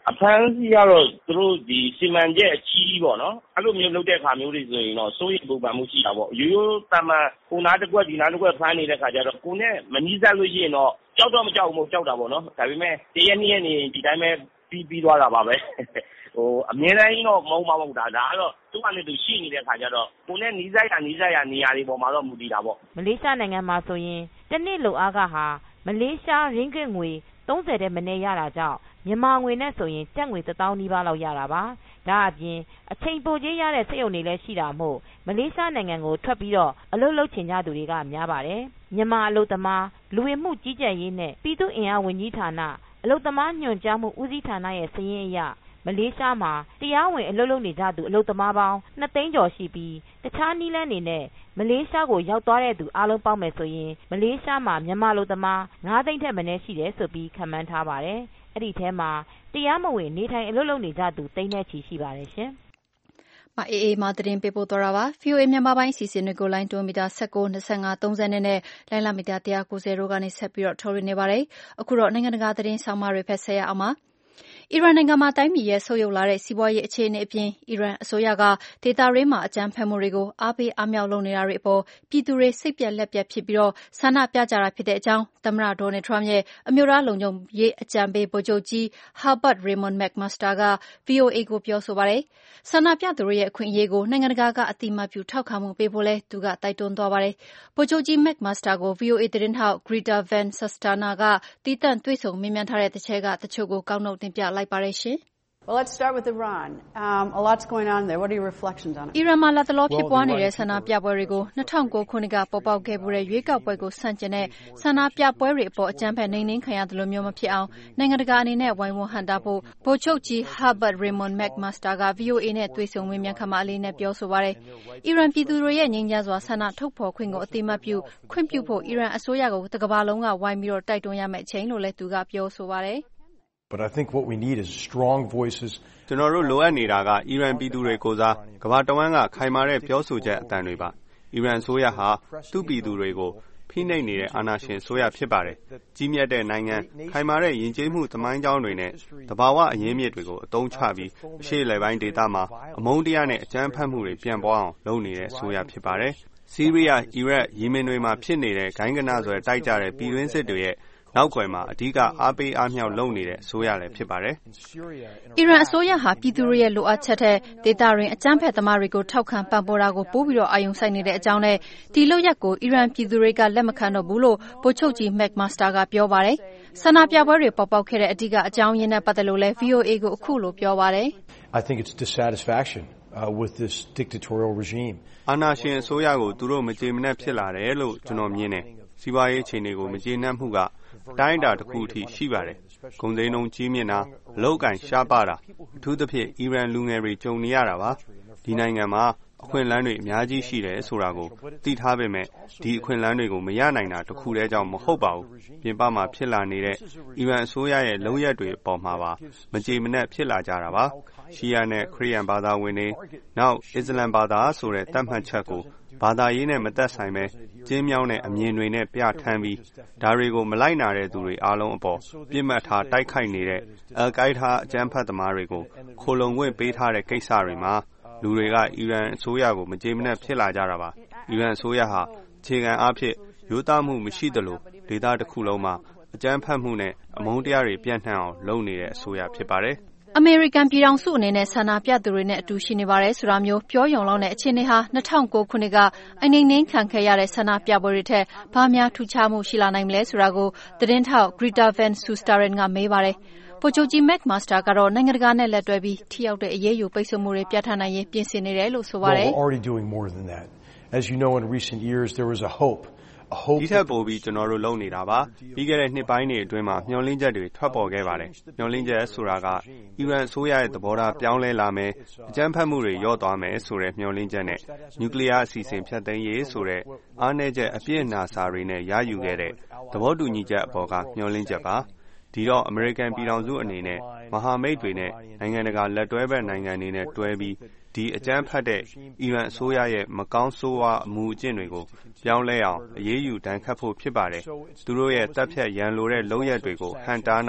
အဖမ်းဆီးကတော့သူတို့ဒီစီမံချက်အကြီးပေါ့နော်အဲ့လိုမျိုးလုပ်တဲ့ခါမျိုးတွေဆိုရင်တော့စိုးရိမ်ပူပန်မှုရှိတာပေါ့ရိုးရိုးတမန်ကိုနာတစ်ကွက်ဒီနာတစ်ကွက်ဖမ်းနေတဲ့ခါကျတော့ကိုနဲ့မနီးစပ်လို့ရှိရင်တော့ကြောက်တော့မကြောက်ဘူးကြောက်တာပေါ့နော်ဒါပေမဲ့တရက်နှစ်ရက်နေဒီတိုင်းပဲပြီးပြီးသွားတာပါပဲဟိုအမြဲတမ်းတော့မဟုတ်မဟုတ်တာဒါကတော့သူ့ကနေသူရှိနေတဲ့ခါကျတော့ကိုနဲ့နီးစပ်ရနီးစပ်ရနေရာတွေပေါ်မှာတော့မူတည်တာပေါ့မလေးရှားနိုင်ငံမှာဆိုရင်တစ်နှစ်လုံအားကဟာမလေးရှားရင်းဂစ်ငွေသုံးဆယ်တဲ့မနေ့ရတာကြောင့်မြန်မာငွေနဲ့ဆိုရင်ကျပ်ငွေတစ်သောင်းနီးပါးလောက်ရတာပါဒါအပြင်အချိန်ပိုကြီးရတဲ့စက်ရုံတွေလည်းရှိတာမို့မလေးရှားနိုင်ငံကိုထွက်ပြီးတော့အလုပ်လုပ်ချင်ကြသူတွေကများပါတယ်မြန်မာအလုပ်သမားလူဝင်မှုကြီးကြပ်ရေးနဲ့ပြည်သူ့အင်အားဝန်ကြီးဌာနအလုပ်သမားညွှန်ကြားမှုဦးစီးဌာနရဲ့စာရင်းအရမလေးရှားမှာတရားဝင်အလုပ်လုပ်နေကြသူအလုပ်သမားပေါင်းနှစ်သိန်းကျော်ရှိပြီးတခြားနည်းလမ်းတွေနဲ့မလေးရှားကိုရောက်သွားတဲ့သူအားလုံးပေါင်းမယ်ဆိုရင်မလေးရှားမှာမြန်မာအလုပ်သမားငါးသိန်းထက်မနည်းရှိတယ်ဆိုပြီးခန့်မှန်းထားပါတယ်အဲ့ဒီထဲမှာတရားမဝင်နေထိုင်အလုပ်လုပ်နေကြသူသိန်းနဲ့ချီရှိပါတယ်ရှင်မအေးအေးမသတင်းပေးပို့တော့တာပါ ဗီအိုအေ မြန်မာပိုင်းအစီအစဉ်တွေကိုလိုင်းတွန်းမီတာ၁၉ ၂၅ ၃၀နဲ့လိုင်းလာမီတာ၁၉၀တို့ကနေဆက်ပြီးတော့ထုတ်လွှင့်နေပါတယ်အခုတော့နိုင်ငံတကာသတင်းဆောင်မတွေဖက်ဆက်ရအောင်ပါအီရန်နိုင်ငံမှာတိုင်းပြည်ရဲ့ဆုတ်ယုတ်လာတဲ့စီးပွားရေးအခြေအနေအပြင်အီရန်အစိုးရကဒေသရင်းမှာအကြမ်းဖက်မှုတွေကိုအားပေးအားမြောက်လုပ်နေတာတွေအပေါ်ပြည်သူတွေစိတ်ပြက်လက်ပြက်ဖြစ်ပြီးတော့ဆန္ဒပြကြတာဖြစ်တဲ့အကြောင်းသမ္မတဒေါ်နယ်ထရမ့်ရဲ့အမျိုးသားလုံခြုံရေးအကြံပေးဗိုလ်ချုပ်ကြီး Herbert Raymond McMaster က ဗွီအိုအေ ကိုပြောဆိုပါတယ်ဆန္ဒပြသူတွေရဲ့အခွင့်အရေးကိုနိုင်ငံတကာကအသိအမှတ်ပြုထောက်ခံမှုပေးဖို့လဲသူကတိုက်တွန်းသွားပါတယ်ဗိုလ်ချုပ်ကြီး McMaster ကို ဗွီအိုအေ သတင်းထောက် Greta Van Sustana ကတီးသန့်တွေ့ဆုံမေးမြန်းထားတဲ့တစ်ချက်ကတချို့ကိုကောက်နှုတ်တင်ပြလိုက်ပါတယ်ရှင် Well, let's start with Iran. Um, a lot's going on there. What are your reflections on it? အီရန်မှာလက်တလောဖြစ်ပွားနေတဲ့ဆန္ဒပြပွဲတွေကို၂၀၀၉ခုနှစ်ကပေါ်ပေါက်ခဲ့မှုတဲ့ရွေးကောက်ပွဲကိုဆန့်ကျင်တဲ့ဆန္ဒပြပွဲတွေအပေါ်အကြမ်းဖက်နှိမ်နင်းခံရတယ်လို့မျိုးမဖြစ်အောင်နိုင်ငံတကာအနေနဲ့ဝိုင်းဝန်းဟန်တာဖို့ဗိုလ်ချုပ်ကြီး Herbert Raymond McMaster က ဗီအိုအေ နဲ့တွေ့ဆုံမေးမြန်းခန်းမှာအလေးနဲ့ပြောဆိုပါတယ်။အီရန်ပြည်သူတွေရဲ့ငြိမ်းချမ်းစွာဆန္ဒထုတ်ဖော်ခွင့်ကိုအသိအမှတ်ပြုခွင့်ပြုဖို့အီရန်အစိုးရကိုတစ်ကမ္ဘာလုံးကဝိုင်းပြီးတော့တိုက်တွန်းရမယ့်အချိန်လို့လည်းသူကပြောဆိုပါတယ်။ But I think what we need is strong voices ကျွန်တော်တို့လိုအပ်နေတာကအီရန်ပြည်သူတွေကိုစားကမ္ဘာတဝန်းကခိုင်မာတဲ့ပြောဆိုချက်အတန်တွေပါအီရန်ဆိုရဟာသူ့ပြည်သူတွေကိုဖိနှိပ်နေတဲ့အာဏာရှင်ဆိုရဖြစ်ပါတယ်ကြီးမြတ်တဲ့နိုင်ငံခိုင်မာတဲ့ယဉ်ကျေးမှုသမိုင်းကြောင်းတွေနဲ့တဘာဝအရင်းမြစ်တွေကိုအသုံးချပြီးအရှေ့လေပိုင်းဒေသမှာအမုန်းတရားနဲ့အကြမ်းဖက်မှုတွေပြန်ပွားအောင်လုပ်နေတဲ့ဆိုရဖြစ်ပါတယ်ဆီးရီးယားအီရတ်ယီမင်တွေမှာဖြစ်နေတဲ့ဂိုင်းကနဆွဲတိုက်ကြတဲ့ပြည်တွင်းစစ်တွေရဲ့နောက်ကွယ်မှာအဓိကအားပေးအားမြောက်လုပ်နေတဲ့အစိုးရလည်းဖြစ်ပါတယ်။အီရန်အစိုးရဟာပြည်သူတွေရဲ့လိုအပ်ချက်တဲ့ဒေသတွင်အကြမ်းဖက်သမားတွေကိုထောက်ခံပံ့ပိုးတာကိုပို့ပြီးတော့အာရုံစိုက်နေတဲ့အကြောင်းနဲ့ဒီလုပ်ရက်ကိုအီရန်ပြည်သူတွေကလက်မခံတော့ဘူးလို့ဗိုလ်ချုပ်ကြီး McMaster ကပြောပါတယ်။ဆန္ဒပြပွဲတွေပေါ်ပေါက်ခဲ့တဲ့အဓိကအကြောင်းရင်းနဲ့ပတ်သက်လို့လည်း ဗီအိုအေ ကိုအခုလိုပြောပါတယ်။ I think it's dissatisfaction uh, with this dictatorial regime. အာဏာရှင်အစိုးရကိုသူတို့မကျေမနပ်ဖြစ်လာတယ်လို့ကျွန်တော်မြင်တယ်။စီးပွားရေးအခြေအနေကိုမကျေနပ်မှုကတိုင်းတာတစ်ခုအထိရှိပါတယ်။ကုန်စည်နှုန်းကြီးမြင့်တာအလုပ်ကိုင်ရှားပါတာအထူးသဖြင့်အီရန်လူငယ်တွေကြုံနေရတာပါ။ဒီနိုင်ငံမှာအခွင့်အလမ်းတွေအများကြီးရှိတယ်ဆိုတာကိုသိထားပေမဲ့ဒီအခွင့်အလမ်းတွေကိုမရနိုင်တာတစ်ခုတည်းကြောင့်မဟုတ်ပါဘူး။ပြင်ပမှာဖြစ်လာနေတဲ့အီရန်အစိုးရရဲ့လုပ်ရက်တွေအပေါ်မှာပါမကြေမနက်ဖြစ်လာကြတာပါ။ရှီယာနဲ့ခရစ်ယာန်ဘာသာဝင်တွေနောက်အစ္စလမ်ဘာသာဆိုတဲ့တတ်မှတ်ချက်ကိုဘာသာရေးနဲ့မသက်ဆိုင်ပဲကျင်းမြောင်းတဲ့အမြင်တွေနဲ့ပြထမ်းပြီးဒါတွေကိုမလိုက်နာတဲ့သူတွေအားလုံးအပေါ်ပြစ်မှတ်ထားတိုက်ခိုက်နေတဲ့အယ်ကိုင်းဒါအကြမ်းဖက်သမားတွေကိုခိုလုံခွင့်ပေးထားတဲ့ကိစ္စတွေမှာလူတွေကအီရန်အစိုးရကိုမကြေမနက်ဖြစ်လာကြတာပါအီရန်အစိုးရဟာအခြေခံအားဖြင့်ရိုးသားမှုမရှိသလိုဒေသတစ်ခုလုံးမှာအကြမ်းဖက်မှုနဲ့အမုန်းတရားတွေပြန့်နှံ့အောင်လုပ်နေတဲ့အစိုးရဖြစ်ပါတယ်အမေရိကန်ပြည်ထောင်စုအနေနဲ့ဆန္ဒပြသူတွေနဲ့အတူရှိနေပါတယ်ဆိုတာမျိုးပြောရုံလောက်နဲ့အခြေအနေဟာ၂၀၀၉ခုနှစ်ကအနှိမ့်နှင်းခံခဲ့ရတဲ့ဆန္ဒပြပွဲတွေထက်ဘာများထူးခြားမှုရှိလာနိုင်မလဲဆိုတာကိုသတင်းထောက် Greta Van Susteren ကမေးပါတယ်။ဗိုလ်ချုပ်ကြီး McMaster ကတော့နိုင်ငံတကာနဲ့လက်တွဲပြီးထိရောက်တဲ့အရေးယူပိတ်ဆို့မှုတွေပြဋ္ဌာန်းနိုင်ရေးပြင်ဆင်နေတယ်လို့ဆိုပါတယ်။ We're already doing more than that. As you know in recent years there was a hope ဒီထက်ပိုပြီးကျွန်တော်တို့လုပ်နေတာပါပြီးခဲ့တဲ့နှစ်ပိုင်းတွေအတွင်းမှာမျှော်လင့်ချက်တွေထွက်ပေါ်ခဲ့ပါတယ်မျှော်လင့်ချက်ဆိုတာကအီရန်အစိုးရရဲ့သဘောထားပြောင်းလဲလာမယ်အကြမ်းဖက်မှုတွေလျော့သွားမယ်ဆိုတဲ့မျှော်လင့်ချက်နဲ့နျူကလ িয়ার အစီအစဉ်ဖျက်သိမ်းရေးဆိုတဲ့အားနည်းချက်အပြည့်အနာစာတွေနဲ့ရယူခဲ့တဲ့သဘောတူညီချက်အပေါ်ကမျှော်လင့်ချက်ပါဒီတော့အမေရိကန်ပြည်ထောင်စုအနေနဲ့မဟာမိတ်တွေနဲ့နိုင်ငံတကာလက်တွဲဘက်နိုင်ငံတွေနဲ့တွဲပြီးဒီအကြမ်းဖက်တဲ့အီရန်အစိုးရရဲ့မကောင်းဆိုးဝါးအမှုအကျင့်တွေကိုပြောင်းလဲအောင်အရေးယူဒဏ်ခတ်ဖို့ဖြစ်ပါတယ်။သူတို့ရဲ့တပ်ဖြတ်ရန်လိုတဲ့လုပ်ရက်တွေကိုဟန်တားနိုင်အောင်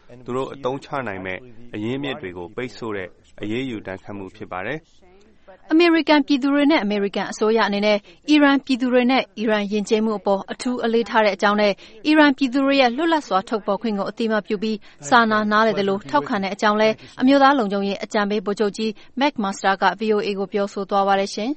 သူတို့အသုံးချနိုင်မဲ့အရင်းမြစ်တွေကိုပိတ်ဆို့တဲ့အရေးယူတန်းခတ်မှုဖြစ်ပါတယ်။အမေရိကန်ပြည်သူတွေနဲ့အမေရိကန်အစိုးရအနေနဲ့အီရန်ပြည်သူတွေနဲ့အီရန်ယဉ်ကျေးမှုအပေါ်အထူးအလေးထားတဲ့အကြောင်းနဲ့အီရန်ပြည်သူတွေရဲ့လွတ်လပ်စွာထုတ်ဖော်ခွင့်ကိုအသိအမှတ်ပြုပြီးစာနာနားလည်တယ်လို့ထောက်ခံတဲ့အကြောင်းလဲအမျိုးသားလုံခြုံရေးအကြံပေးဗိုလ်ချုပ်ကြီး McMaster က ဗွီအိုအေ ကိုပြောဆိုသွားပါတယ်ရှင်။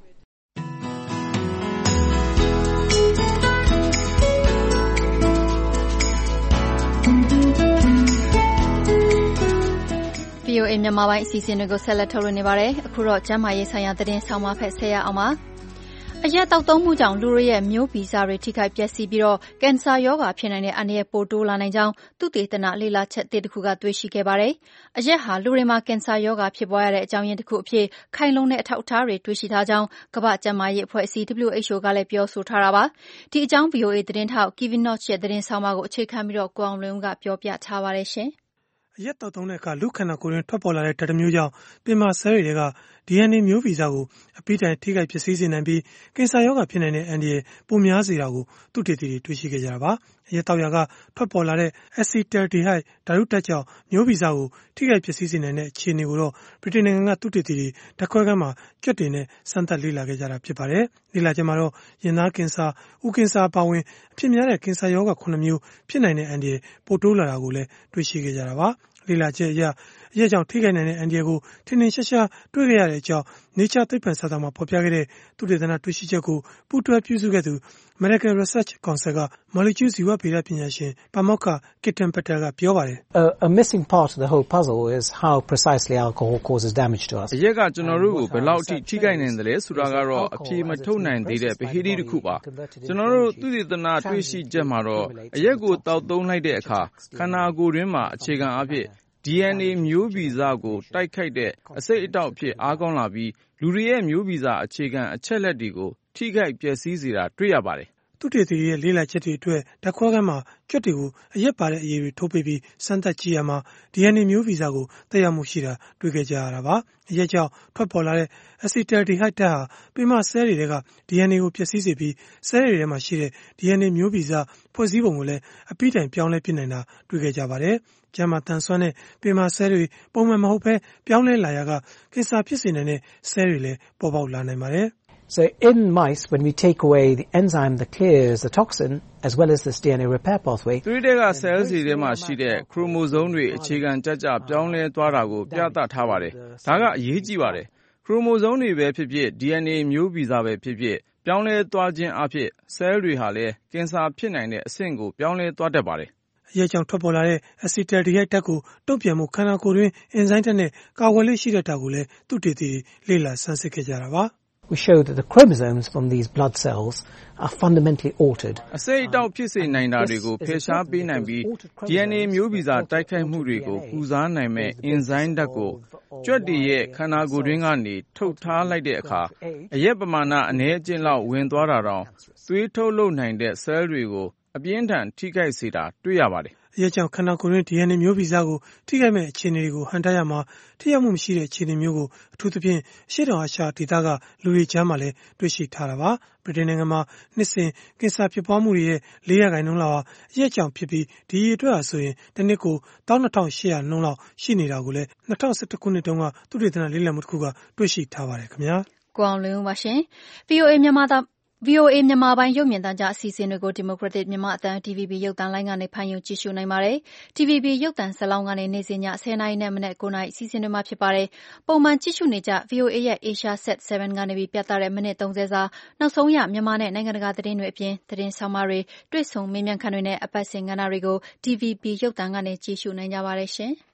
ဗွီအိုအေ မြန်မာပိုင်းအစီအစဉ်တွေကိုဆက်လက်ထုတ်လွှင့်နေပါတယ်။အခုတော့ကျန်းမာရေးဆိုင်ရာသတင်းဆောင်းပါးဖက်ဆက်ရအောင်ပါ။အရက်သောက်သုံးမှုကြောင့်လူတွေရဲ့မျိုးဗီဇတွေထိခိုက်ပျက်စီးပြီးတော့ကင်ဆာရောဂါဖြစ်နိုင်တဲ့အန္တရာယ်ပိုတိုးလာနိုင်ကြောင်းသုတေသနလေ့လာချက်သစ်တစ်ခုကတွေ့ရှိခဲ့ပါတယ်။အရက်ဟာလူတွေမှာကင်ဆာရောဂါဖြစ်ပွားရတဲ့အကြောင်းရင်းတစ်ခုအဖြစ်ခိုင်လုံတဲ့အထောက်အထားတွေတွေ့ရှိထားကြောင်းကမ္ဘာ့ကျန်းမာရေးအဖွဲ့အစည်း ဒဗလျူ အိချ် အို ကလည်းပြောဆိုထားတာပါ။ဒီအကြောင်း ဗွီအိုအေသတင်းထောက် Kevin Noch ရဲ့သတင်းဆောင်းပါးကိုအခြေခံပြီးတော့ကိုအောင်လွင်ဦးကပြောပြထားပါတယ်ရှင်။အရက်သောက်သုံးတဲ့အခါလူခန္ဓာကိုယ်တွင်ထွက်ပေါ်လာတဲ့ဓာတ်တစ်မျိုးကြောင့်ပင်မဆဲလ်တွေက ဒီအန်အေ မျိုးဗီဇကိုအပိတိုင်ထိခိုက်ပျက်စီးစေနိုင်ပြီးကင်ဆာရောဂါဖြစ်နိုင်တဲ့အန္တရာယ်ပိုများစေတာကိုသုတေသီတွေတွေ့ရှိခဲ့ကြတာပါ။အရက်သောက်ရာကထွက်ပေါ်လာတဲ့ acetaldehyde ဓာတုဓာတ်ကြောင့်မျိုးဗီဇကိုထိခိုက်ပျက်စီးစေနိုင်တဲ့အခြေအနေကိုတော့ဗြိတိန်နိုင်ငံကသုတေသီတွေဓာတ်ခွဲခန်းမှာကြွက်တွေနဲ့စမ်းသပ်လေ့လာခဲ့ကြတာဖြစ်ပါတယ်။လေ့လာချက်မှာတော့ရင်သားကင်ဆာ၊ဦးကင်ဆာအပါအဝင်အဖြစ်များတဲ့ကင်ဆာရောဂါခုနှစ်မျိုးဖြစ်နိုင်တဲ့အန္တရာယ်ပိုတိုးလာတာကိုလည်းတွေ့ရှိခဲ့ကြတာပါ။လေ့လာချက်အရအရက်ကြောင့်ထိခိုက်နိုင်တဲ့အန္တရာယ်ကိုထင်ထင်ရှားရှားတွေ့ခဲ့ရတဲ့အကြောင်း Nature သိပ္ပံစာတမ်းမှာဖော်ပြခဲ့တဲ့သုတေသနတွေ့ရှိချက်ကိုပူးတွဲပြုစုခဲ့သူ Medical Research Council က Molecule ဇီဝဗေဒပညာရှင်ပါမောက္ခ Ketan Patel ကပြောပါတယ်။ A missing part of the whole puzzle is how precisely alcohol causes damage to us. အရက်ကကျွန်တော်တို့ကိုဘယ်လောက်အထိထိခိုက်နိုင်တယ်လဲဆိုတာကတော့အပြေမထုတ်နိုင်သေးတဲ့ပဟိတိတစ်ခုပါကျွန်တော်တို့သုတေသနတွေ့ရှိချက်မှာတော့အရက်ကိုတောက်သုံးလိုက်တဲ့အခါခန္ဓာကိုယ်တွင်းမှာအခြေခံအဖြစ်ဒီအန်အေ မျိုးဗီဇကိုတိုက်ခိုက်တဲ့အဆိပ်အတောက်ဖြစ်အားကောင်းလာပြီးလူတွေရဲ့မျိုးဗီဇအခြေခံအချက်လက်တွေကိုထိခိုက်ပျက်စီးစေတာတွေ့ရပါတယ်။သုတေသီရဲ့လေ့လာချက်တွေအတွက်ဓာတ်ခွဲခန်းမှာကြွက်တွေကိုအရက်ပါတဲ့အရည်တွေထိုးပေးပြီးစမ်းသပ်ကြည့်ရမှာ ဒီအန်အေ မျိုးဗီဇကိုသက်ရောက်မှုရှိတာတွေ့ခဲ့ကြရတာပါ။အရက်ကြောင့်ထွက်ပေါ်လာတဲ့ acetaldehyde ဓာတ်ဟာပင်မဆဲလ်တွေက ဒီအန်အေ ကိုပျက်စီးစေပြီးဆဲလ်တွေထဲမှာရှိတဲ့ ဒီအန်အေ မျိုးဗီဇဖွဲ့စည်းပုံကိုလည်းအပိတိုင်ပြောင်းလဲပြစ်နိုင်တာတွေ့ခဲ့ကြပါတယ်။ကျန်းမာသန်စွမ်းတဲ့ပင်မဆဲလ်တွေပုံမှန်မဟုတ်ဘဲပြောင်းလဲလာရာကကင်ဆာဖြစ်စေနိုင်တဲ့ဆဲလ်တွေလည်းပေါ်ပေါက်လာနိုင်ပါတယ်။ So in mice, when we take away the enzyme that clears the toxin, as well as this ဒီအန်အေ repair pathway, သွေးတွေကဆဲလ်စီထဲမှာရှိတဲ့ခရိုမိုဆိုးတွေအခြေခံကြကြပြောင်းလဲသွားတာကိုပြသထားပါတယ်။ဒါကအရေးကြီးပါတယ်။ခရိုမိုဆိုးတွေပဲဖြစ်ဖြစ် ဒီအန်အေ မျိုးဗီဇပဲဖြစ်ဖြစ်ပြောင်းလဲသွားခြင်းအဖြစ်ဆဲလ်တွေဟာလည်းကင်ဆာဖြစ်နိုင်တဲ့အဆင့်ကိုပြောင်းလဲသွားတတ်ပါတယ်။အရက်ကြောင့်ထွက်ပေါ်လာတဲ့ acetaldehyde ဓာတ်ကိုတုံ့ပြန်မှုခန္ဓာကိုယ်တွင်းအင်ဇိုင်းဓာတ်နဲ့ကာကွယ်လေးရှိတဲ့ဓာတ်ကိုလည်းသုတေသီတွေလေ့လာဆန်းစစ်ခဲ့ကြတာပါ။ We show that the chromosomes from these blood cells are fundamentally altered. အဆိပ်အတောက်ဖြစ်စေနိုင်တာတွေကိုဖယ်ရှားပေးနိုင်ပြီး ဒီအန်အေ မျိုးဗီဇတိုက်ခိုက်မှုတွေကိုကုစားနိုင်မဲ့အင်ဇိုင်းဓာတ်ကိုကြွက်တွေရဲ့ခန္ဓာကိုယ်တွင်းကနေထုတ်ထားလိုက်တဲ့အခါအရက်ပမာဏအနည်းအကျဉ်းလောက်ဝင်သွားတာတောင်သွေးထုတ်လုပ်နိုင်တဲ့ဆဲလ်တွေကိုအပြင်းထန်ထိခိုက်စေတာတွေ့ရပါတယ်။အရက်ကြောင့်ခန္ဓာကိုယ်တွင်း ဒီအန်အေ မျိုးဗီဇကိုထိခိုက်မဲ့အခြေအနေတွေကိုဟန်တာရမှာထိရောက်မှုမရှိတဲ့အခြေအနေမျိုးကိုအထူးသဖြင့်အရှေ့တောင်အာရှဒေသကလူတွေကြားမှာလည်းတွေ့ရှိထားတာပါ။ဗြိတိန်နိုင်ငံမှာနှစ်စဉ်ကင်ဆာဖြစ်ပွားမှုတွေရဲ့လေးရာခိုင်နှုန်းလောက်ဟာအရက်ကြောင့်ဖြစ်ပြီးဒီအတွက်ဟာဆိုရင်တစ်နှစ်ကို၁၂၈၀၀နှုန်းလောက်ရှိနေတာကိုလည်း၂၀၁၁ခုနှစ်တုန်းကသုတေသနလေ့လာမှုတစ်ခုကတွေ့ရှိထားပါတယ်ခင်ဗျာ။ကိုအောင်လွင်ဦးပါရှင်။ ဗွီအိုအေမြန်မာသားဗွီအိုအေမြန်မာပိုင်းရုပ်မြင်သံကြားအစီအစဉ်တွေကို Democratic မြန်မာအသံ ဒီ ဗီ ဘီ ရုပ်သံလိုင်းကနေဖမ်းယူကြည့်ရှုနိုင်ပါတယ်။ ဒီ ဗီ ဘီ ရုပ်သံဇာတ်လောင်းကနေနေ့စဉ်ညဆယ်နာရီနဲ့မနက်ကိုးနာရီအစီအစဉ်တွေမှာဖြစ်ပါတယ်။ပုံမှန်ကြည့်ရှုနေကြ ဗွီအိုအေရဲ့ AsiaSat 7 ကနေပြီးပြသတဲ့မိနစ်သုံးဆယ်စာနောက်ဆုံးရမြန်မာနဲ့နိုင်ငံတကာသတင်းတွေအပြင်သတင်းဆောင်းပါးတွေတွေ့ဆုံမေးမြန်းခန်းတွေနဲ့အပတ်စဉ်ကဏ္ဍတွေကို ဒီ ဗီ ဘီ ရုပ်သံကနေကြည့်ရှုနိုင်ကြပါတယ်ရှင်။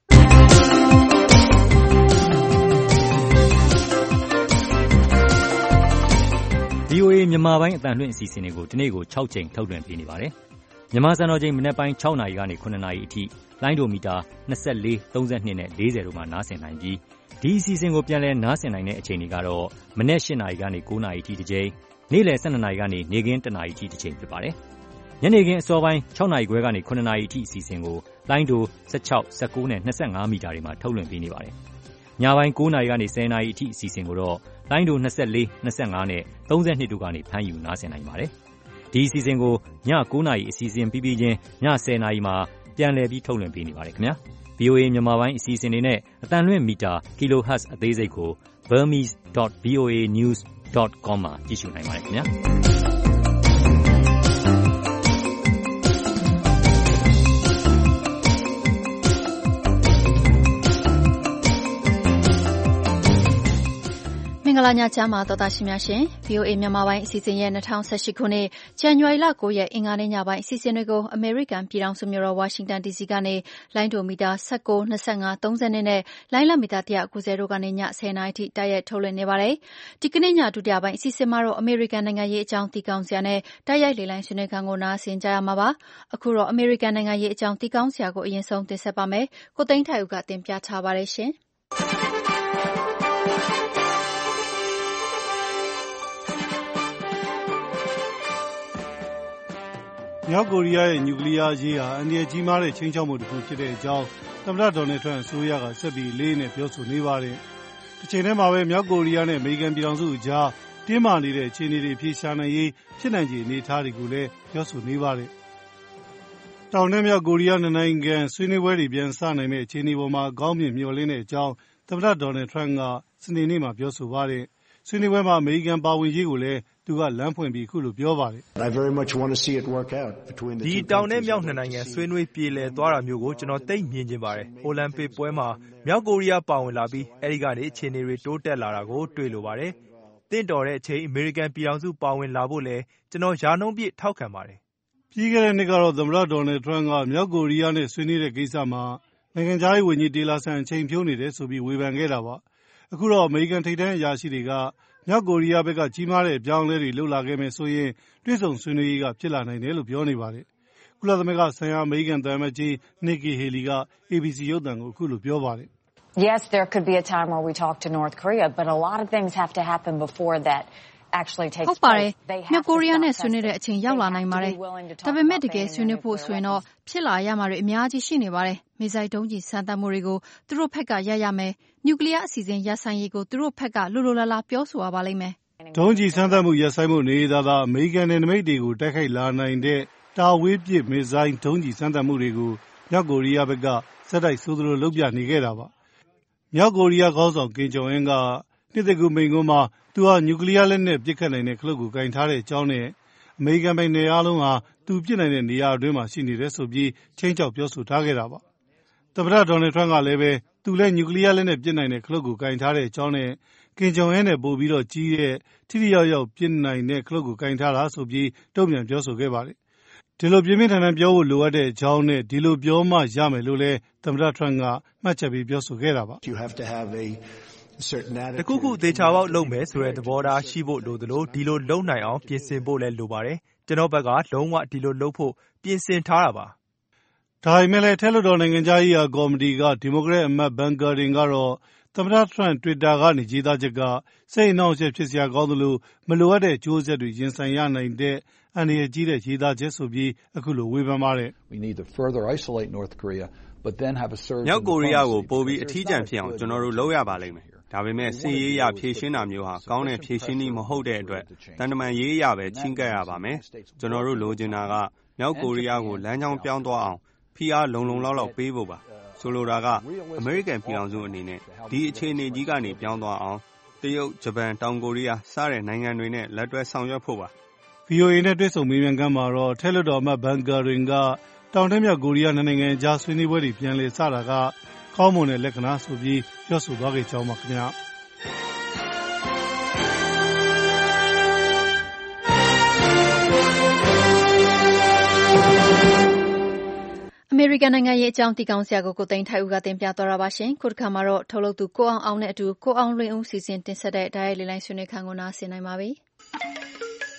ဗွီအိုအေမြန်မာပိုင်းအသံလွှင့်အစီအစဉ်တွေကိုဒီနေ့ကို၆ကြိမ်ထုတ်လွှင့်ပေးနေပါတယ်။မြန်မာစံတော်ချိန်မနက်ပိုင်း၆နာရီကနေခုနှစ်နာရီအထိလိုင်းဒိုမီတာ၂၄၊၃၂နဲ့၄၀တို့မှာနားဆင်နိုင်ပြီးဒီအစီအစဉ်ကိုပြန်လည်နားဆင်နိုင်တဲ့အချိန်တွေကတော့မနက်၈နာရီကနေ၉နာရီအထိတစ်ကြိမ်နေ့လယ်၁၂နာရီကနေနေ့ခင်းတစ်နာရီအထိတစ်ကြိမ်ဖြစ်ပါတယ်။ညနေခင်းအစောပိုင်း၆နာရီခွဲကနေခုနှစ်နာရီအထိအစီအစဉ်ကိုလိုင်းဒို၁၆၊၁၉နဲ့၂၅မီတာတွေမှာထုတ်လွှင့်ပေးနေပါတယ်။ညပိုင်း၉နာရီကနေ၁၀နာရီအထိအစီအစဉ်ကိုတော့လိုင်းဒို၂၄၊၂၅နဲ့၃၂တို့ကနေဖမ်းယူနားဆင်နိုင်ပါတယ်။ဒီအစီအစဉ်ကိုည၉နာရီအစီအစဉ်ပြီးပြီးချင်းည၁၀နာရီမှာပြန်လည်ပြီးထုတ်လွှင့်ပေးနေပါတယ်ခင်ဗျာ ဗွီအိုအေ မြန်မာပိုင်းအစီအစဉ်တွေနဲ့အသံလွှင့်မီတာ kilohertz အသေးစိတ်ကို burmese dot voa news dot com မှာကြည့်ရှုနိုင်ပါတယ်ခင်ဗျာမင်္ဂလာညချမ်းပါတော်သားရှင်များရှင် ဗွီအိုအေ မြန်မာပိုင်းအစီအစဉ်ရဲ့၂၀၁၈ခုနှစ်ဇန်နဝါရီလ၉ရက်အင်္ဂါနေ့ညပိုင်းအစီအစဉ်တွေကိုအမေရိကန်ပြည်ထောင်စုမြို့တော်ဝါရှင်တန်ဒီစီကနေလိုင်းဒိုမီတာ၁၉ ၂၅ ၃၀နဲ့လိုင်းလမီတာ၁၉၀တို့ကနေည၁၀နာရီထိတိုက်ရိုက်ထုတ်လွှင့်နေပါတယ်။ဒီကနေ့ညဒုတိယပိုင်းအစီအစဉ်မှာတော့အမေရိကန်နိုင်ငံရေးအကြောင်းတီကောင်းစရာနဲ့တိုက်ရိုက်လေလိုင်းဆွေးနွေးခန်းကိုနားဆင်ကြရမှာပါ။အခုတော့အမေရိကန်နိုင်ငံရေးအကြောင်းတီကောင်းစရာကိုအရင်ဆုံးတင်ဆက်ပါမယ်။ကိုသိန်းထိုင်ဦးကတင်ပြထားပါတယ်ရှင်။မြောက်ကိုရီးယားရဲ့နျူကလ িয়ার ရေးဟာအန္တရာယ်ကြီးမားတဲ့ချိန်ချောက်မှုတစ်ခုဖြစ်တဲ့အကြောင်းသမ္မတဒေါ်နယ်ထရန့်အစိုးရကဆက်ပြီးလေးနဲ့ပြောဆိုနေပါတယ်။တစ်ချိန်တည်းမှာပဲမြောက်ကိုရီးယားနဲ့အမေရိကန်ပြည်ထောင်စုအကြားတင်းမာနေတဲ့အခြေအနေတွေဖြေရှာနိုင်ရေးဖြစ်နိုင်ခြေအနေအထားတွေကိုလည်းပြောဆိုနေပါတယ်။တောင်နဲ့မြောက်ကိုရီးယားနှစ်နိုင်ငံဆွေးနွေးပွဲတွေပြန်စနိုင်မယ့်အခြေအနေပေါ်မှာကောင်းမြင်မျှော်လင့်တဲ့အကြောင်းသမ္မတဒေါ်နယ်ထရန့်ကစနေနေ့မှာပြောဆိုပါတယ်။ဆွေးနွေးပွဲမှာအမေရိကန်ပါဝင်ရေးကိုလည်းသူကလမ်းဖွင့်ပြီးခုလိုပြောပါတယ်။ဒီတောင်နဲ့မြောက်နှစ်နိုင်ငံဆွေးနွေးပြေလည်သွားတာမျိုးကိုကျွန်တော်သိမြင်ချင်ပါတယ်။အိုလံပစ်ပွဲမှာမြောက်ကိုရီးယားပါဝင်လာပြီးအဲဒီကနေအခြေအနေတွေတိုးတက်လာတာကိုတွေ့လိုပါတယ်။တင့်တော်တဲ့အချိန်အမေရိကန်ပြည်ထောင်စုပါဝင်လာဖို့လည်းကျွန်တော်ရာနှုန်းပြည့်ထောက်ခံပါတယ်။ပြီးခဲ့တဲ့နှစ်ကတော့သမ္မတဒေါ်နယ်ထရန့်ကမြောက်ကိုရီးယားနဲ့ဆွေးနွေးတဲ့ကိစ္စမှာနိုင်ငံခြားရေးဝန်ကြီးတေလာဆန်အချိန်ဖြုံးနေတယ်ဆိုပြီးဝေဖန်ခဲ့တာပါ။အခုတော့အမေရိကန်ထိပ်တန်းအရာရှိတွေကမြောက်ကိုရီးယားဘက်ကကြီးမားတဲ့အပြောင်းအလဲတွေလုပ်လာခဲ့မယ်ဆိုရင်တွေ့ဆုံဆွေးနွေးရေးကဖြစ်လာနိုင်တယ်လို့ပြောနေပါတယ်။ကုလသမဂ္ဂဆိုင်ရာအမေရိကန်သံအမတ်ကြီး Nikki Haley က A B C ရုပ်သံကိုအခုလိုပြောပါတယ်။ Yes, there could be a time where we talk to North Korea, but a lot of things have to happen before that actually takes place. ဟုတ်ပါတယ်။မြောက်ကိုရီးယားနဲ့ဆွေးနွေးတဲ့အချိန်ရောက်လာနိုင်ပါတယ်။ဒါပေမဲ့တကယ်ဆွေးနွေးဖို့ဆိုရင်တော့ဖြစ်လာရမှာတွေအများကြီးရှိနေပါတယ်။မစ်ဇိုင်းဒုံးကျည်စမ်းသပ်မှုတွေကိုသူတို့ဘက်ကရရမယ်။နျူကလ িয়ার အစီအစဉ်ရပ်ဆိုင်ရေးကိုသူတို့ဘက်ကလိုလိုလားလားပြောဆိုရပါလိမ့်မယ်။ဒုံးကျည်စမ်းသပ်မှုရပ်ဆိုင်းမှုနေသာသာအမေရိကန်နယ်နိမိတ်တွေကိုတိုက်ခိုက်လာနိုင်တဲ့တာဝေးပစ်မစ်ဇိုင်းဒုံးကျည်စမ်းသပ်မှုတွေကိုမြောက်ကိုရီးယားဘက်ကဆက်တိုက်ဆိုသလိုလုပ်ပြနေခဲ့တာပါ။မြောက်ကိုရီးယားခေါင်းဆောင်ကင်ဂျုံအင်းကနှစ်သက်ကူမိန့်ခွန်းမှာသူဟာနျူကလ িয়ার လက်နက်ပစ်ခတ်နိုင်တဲ့ခလုတ်ကိုကင်ထားတဲ့အကြောင်းနဲ့အမေရိကန်ပိုင်နယ်အားလုံးဟာသူပစ်နိုင်တဲ့နေရာအတွင်းမှာရှိနေတယ်ဆိုပြီးချိန်ချောက်ပြောဆိုထားခဲ့တာပါ။သမ္မတဒေါ်နယ်ထရန့်ကလည်းပဲသူလည်းနျူကလ িয়ার လက်နက်ပစ်နိုင်တဲ့ခလုတ်ကိုကင်ထားတဲ့အကြောင်းနဲ့ကင်ဂျုံအင်းနဲ့ပို့ပြီးတော့ကြီးတဲ့ထိထိရောက်ရောက်ပြစ်နိုင်တဲ့ခလုတ်ကိုကင်ထားတာဆိုပြီးတုံ့ပြန်ပြောဆိုခဲ့ပါတယ်။ဒီလိုပြင်းပြင်းထန်ထန်ပြောဖို့လိုအပ်တဲ့အကြောင်းနဲ့ဒီလိုပြောမှရမယ်လို့လည်းသမ္မတထရန့်ကမှတ်ချက်ပေးပြောဆိုခဲ့တာပါ။တခုခုသေချာပေါက်လုပ်မယ်ဆိုတဲ့သဘောထားရှိဖို့လိုသလိုဒီလိုလုပ်နိုင်အောင်ပြင်ဆင်ဖို့လည်းလိုပါတယ်။ကျွန်တော်ဘက်ကလုံးဝဒီလိုလုပ်ဖို့ပြင်ဆင်ထားတာပါ။ဒါပေမဲ့လည်းထဲလွှတ်တော်နိုင်ငံခြားရေးရာကော်မတီကဒီမိုကရက်အမတ်ဘန်ဂါဒင်ကတော့သမ္မတထရန့်တွစ်တာကနေရေးသားချက်ကစိတ်အနှောင့်အယှက်ဖြစ်စရာကောင်းသလိုမလိုအပ်တဲ့အကျိုးဆက်တွေရင်ဆိုင်ရနိုင်တဲ့အန္တရာယ်ကြီးတဲ့ရေးသားချက်ဆိုပြီးအခုလိုဝေဖန်ပါတယ်။မြောက်ကိုရီးယားကိုပိုပြီးအထီးကျန်ဖြစ်အောင်ကျွန်တော်တို့လုပ်ရပါလိမ့်မယ်။ဒါပေမဲ့စစ်ရေးအရဖြေရှင်းတာမျိုးဟာကောင်းတဲ့ဖြေရှင်းနည်းမဟုတ်တဲ့အတွက်တန်တမာရေးအရပဲချင်းကပ်ရပါမယ်။ကျွန်တော်တို့လိုချင်တာကမြောက်ကိုရီးယားကိုလမ်းကြောင်းပြောင်းသွားအောင်ဖိအားလုံလုံလောက်လောက်ပေးဖို့ပါ။ဆိုလိုတာကအမေရိကန်ပြည်ထောင်စုအနေနဲ့ဒီအခြေအနေကြီးကနေပြောင်းသွားအောင်တရုတ်၊ဂျပန်၊တောင်ကိုရီးယားစတဲ့နိုင်ငံတွေနဲ့လက်တွဲဆောင်ရွက်ဖို့ပါ။ ဗွီအိုအေနဲ့တွေ့ဆုံမေးမြန်းခန်းမှာတော့ထဲလွှတ်တော်အမတ်ဘန်ဂါဒင်ကတောင်နဲ့မြောက်ကိုရီးယားနှစ်နိုင်ငံအကြားဆွေးနွေးပွဲတွေပြန်လည်စတာကကောင်းမွန်တဲ့လက္ခဏာဆိုပြီးပြောဆိုသွားခဲ့ကြောင်းပါခင်ဗျာ။အမေရိကန်နိုင်ငံရေးအကြောင်းတီကောင်းစရာကိုကိုသိန်းထိုက်ဦးကတင်ပြသွားတာပါရှင်။ခုတစ်ခါမှာတော့ထုတ်လုပ်သူကိုအောင်အောင်နဲ့အတူကိုအောင်လွင်ဦးစီစဉ်တင်ဆက်တဲ့တိုက်ရိုက်လေလိုင်းဆွေးနွေးခန်းကိုနားဆင်နိုင်ပါပြီ။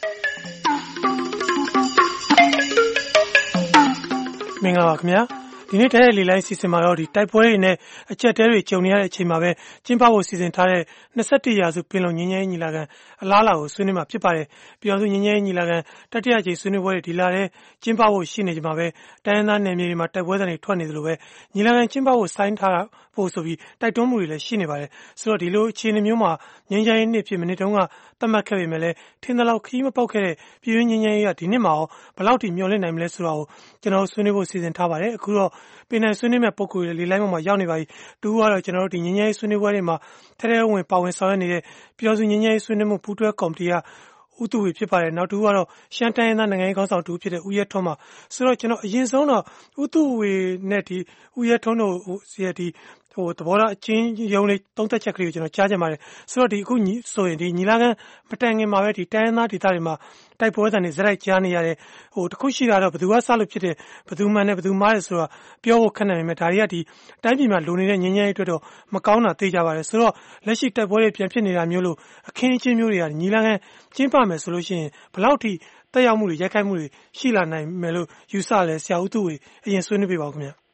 မင်္ဂလာပါခင်ဗျာ။ဒီနေ့တဲ့လေလိုင်းစီစဉ်မှာတော့ဒီတိုက်ပွဲတွေနဲ့အချက်တဲတွေကြုံနေရတဲ့အချိန်မှာပဲကျင်းပဖို့စီစဉ်ထားတဲ့နှစ်ဆယ့်တစ်ရာစုပင်လုံငြိမ်းချမ်းရေးညီလာခံအလားအလာကိုဆွေးနွေးမှာဖြစ်ပါတယ်ပြည်အောင်စုငြိမ်းချမ်းရေးညီလာခံတတိယကြိမ်ဆွေးနွေးပွဲတွေဒီလာတဲ့ကျင်းပဖို့ရှိနေကြမှာပဲတိုင်းရင်းသားနယ်မြေတွေမှာတိုက်ပွဲတွေထွက်နေသလိုပဲညီလာခံကျင်းပဖို့ဆိုင်းထားဖို့ဆိုပြီးတိုက်တွန်းမှုတွေလည်းရှိနေပါတယ်ဆိုတော့ဒီလိုအခြေအနေမျိုးမှာငြိမ်းချမ်းရေးနှစ်ဖြစ်မနစ်တုန်းကသတ်မှတ်ခဲ့ပေမဲ့လည်းထင်သလောက်ခရီးမပေါက်ခဲ့တဲ့ပြည်တွင်းငြိမ်းချမ်းရေးကဒီနှစ်မှာရောဘယ်လောက်ထိမျှော်လင့်နိုင်မလဲဆိုတာကိုကျွန်တော်ဆွေးနွေးဖို့စီစဉ်ထားပါတယ်အခုတော့ပင်နိုင်ဆွေးနွေးမဲ့ပုံကိုယ်လေးလိုင်းပေါ်မှာရောက်နေပါပြီတူကတော့ကျွန်တော်တို့ဒီငြိမ်းချမ်းရေးဆွေးနွေးပွဲတွေမှာထဲထဲဝင်ပါဝင်ဆောင်ရွက်နေတဲ့ပြည်အောင်စုငြိမ်းချမ်းရေးဆွေးနွေးမှုပူးတွဲကော်မတီကဦးသူဝေဖြစ်ပါတယ်နောက်တူကတော့ရှမ်းတိုင်းရင်းသားနိုင်ငံရေးခေါင်းဆောင်တူဖြစ်တဲ့ဦးရဲထွန်းပါဆိုတော့ကျွန်တော်အရင်ဆုံးတော့ဦးသူဝေနဲ့ဒီဦးရဲထွန်းတို့စီရဒီဟိုသဘောထားအချင်းယုံလေးသုံးသက်ချက်ကလေးကိုကျွန်တော်ကြားချင်ပါတယ်ဆိုတော့ဒီအခုဆိုရင်ဒီညီလာခံမတိုင်ခင်မှာပဲဒီတိုင်းရင်းသားဒေသတွေမှာတိုက်ပွဲတန်တွေဇက်လိုက်ကြားနေရတဲ့ဟိုတခုရှိတာတော့ဘယ်သူကစလို့ဖြစ်တဲ့ဘယ်သူမှန်နဲ့ဘယ်သူမှားတယ်ဆိုတာပြောဖို့ခက်နေပေမဲ့ဒါတွေကဒီတိုင်းပြည်မှာလုံနေတဲ့ငြိမ်းချမ်းရေးအတွက်တော့မကောင်းတာသိကြပါတယ်ဆိုတော့လက်ရှိတိုက်ပွဲတွေပြန်ဖြစ်နေတာမျိုးလို့အခင်းအကျင်းမျိုးတွေကညီလာခံကျင်းပမယ်ဆိုလို့ရှိရင်ဘယ်လောက်ထိတက်ရောက်မှုတွေရိုက်ခတ်မှုတွေရှိလာနိုင်မယ်လို့ယူဆလဲဆရာဦးသူဝေအရင်ဆွေးနွေးပြပါဦးခင်ဗျာ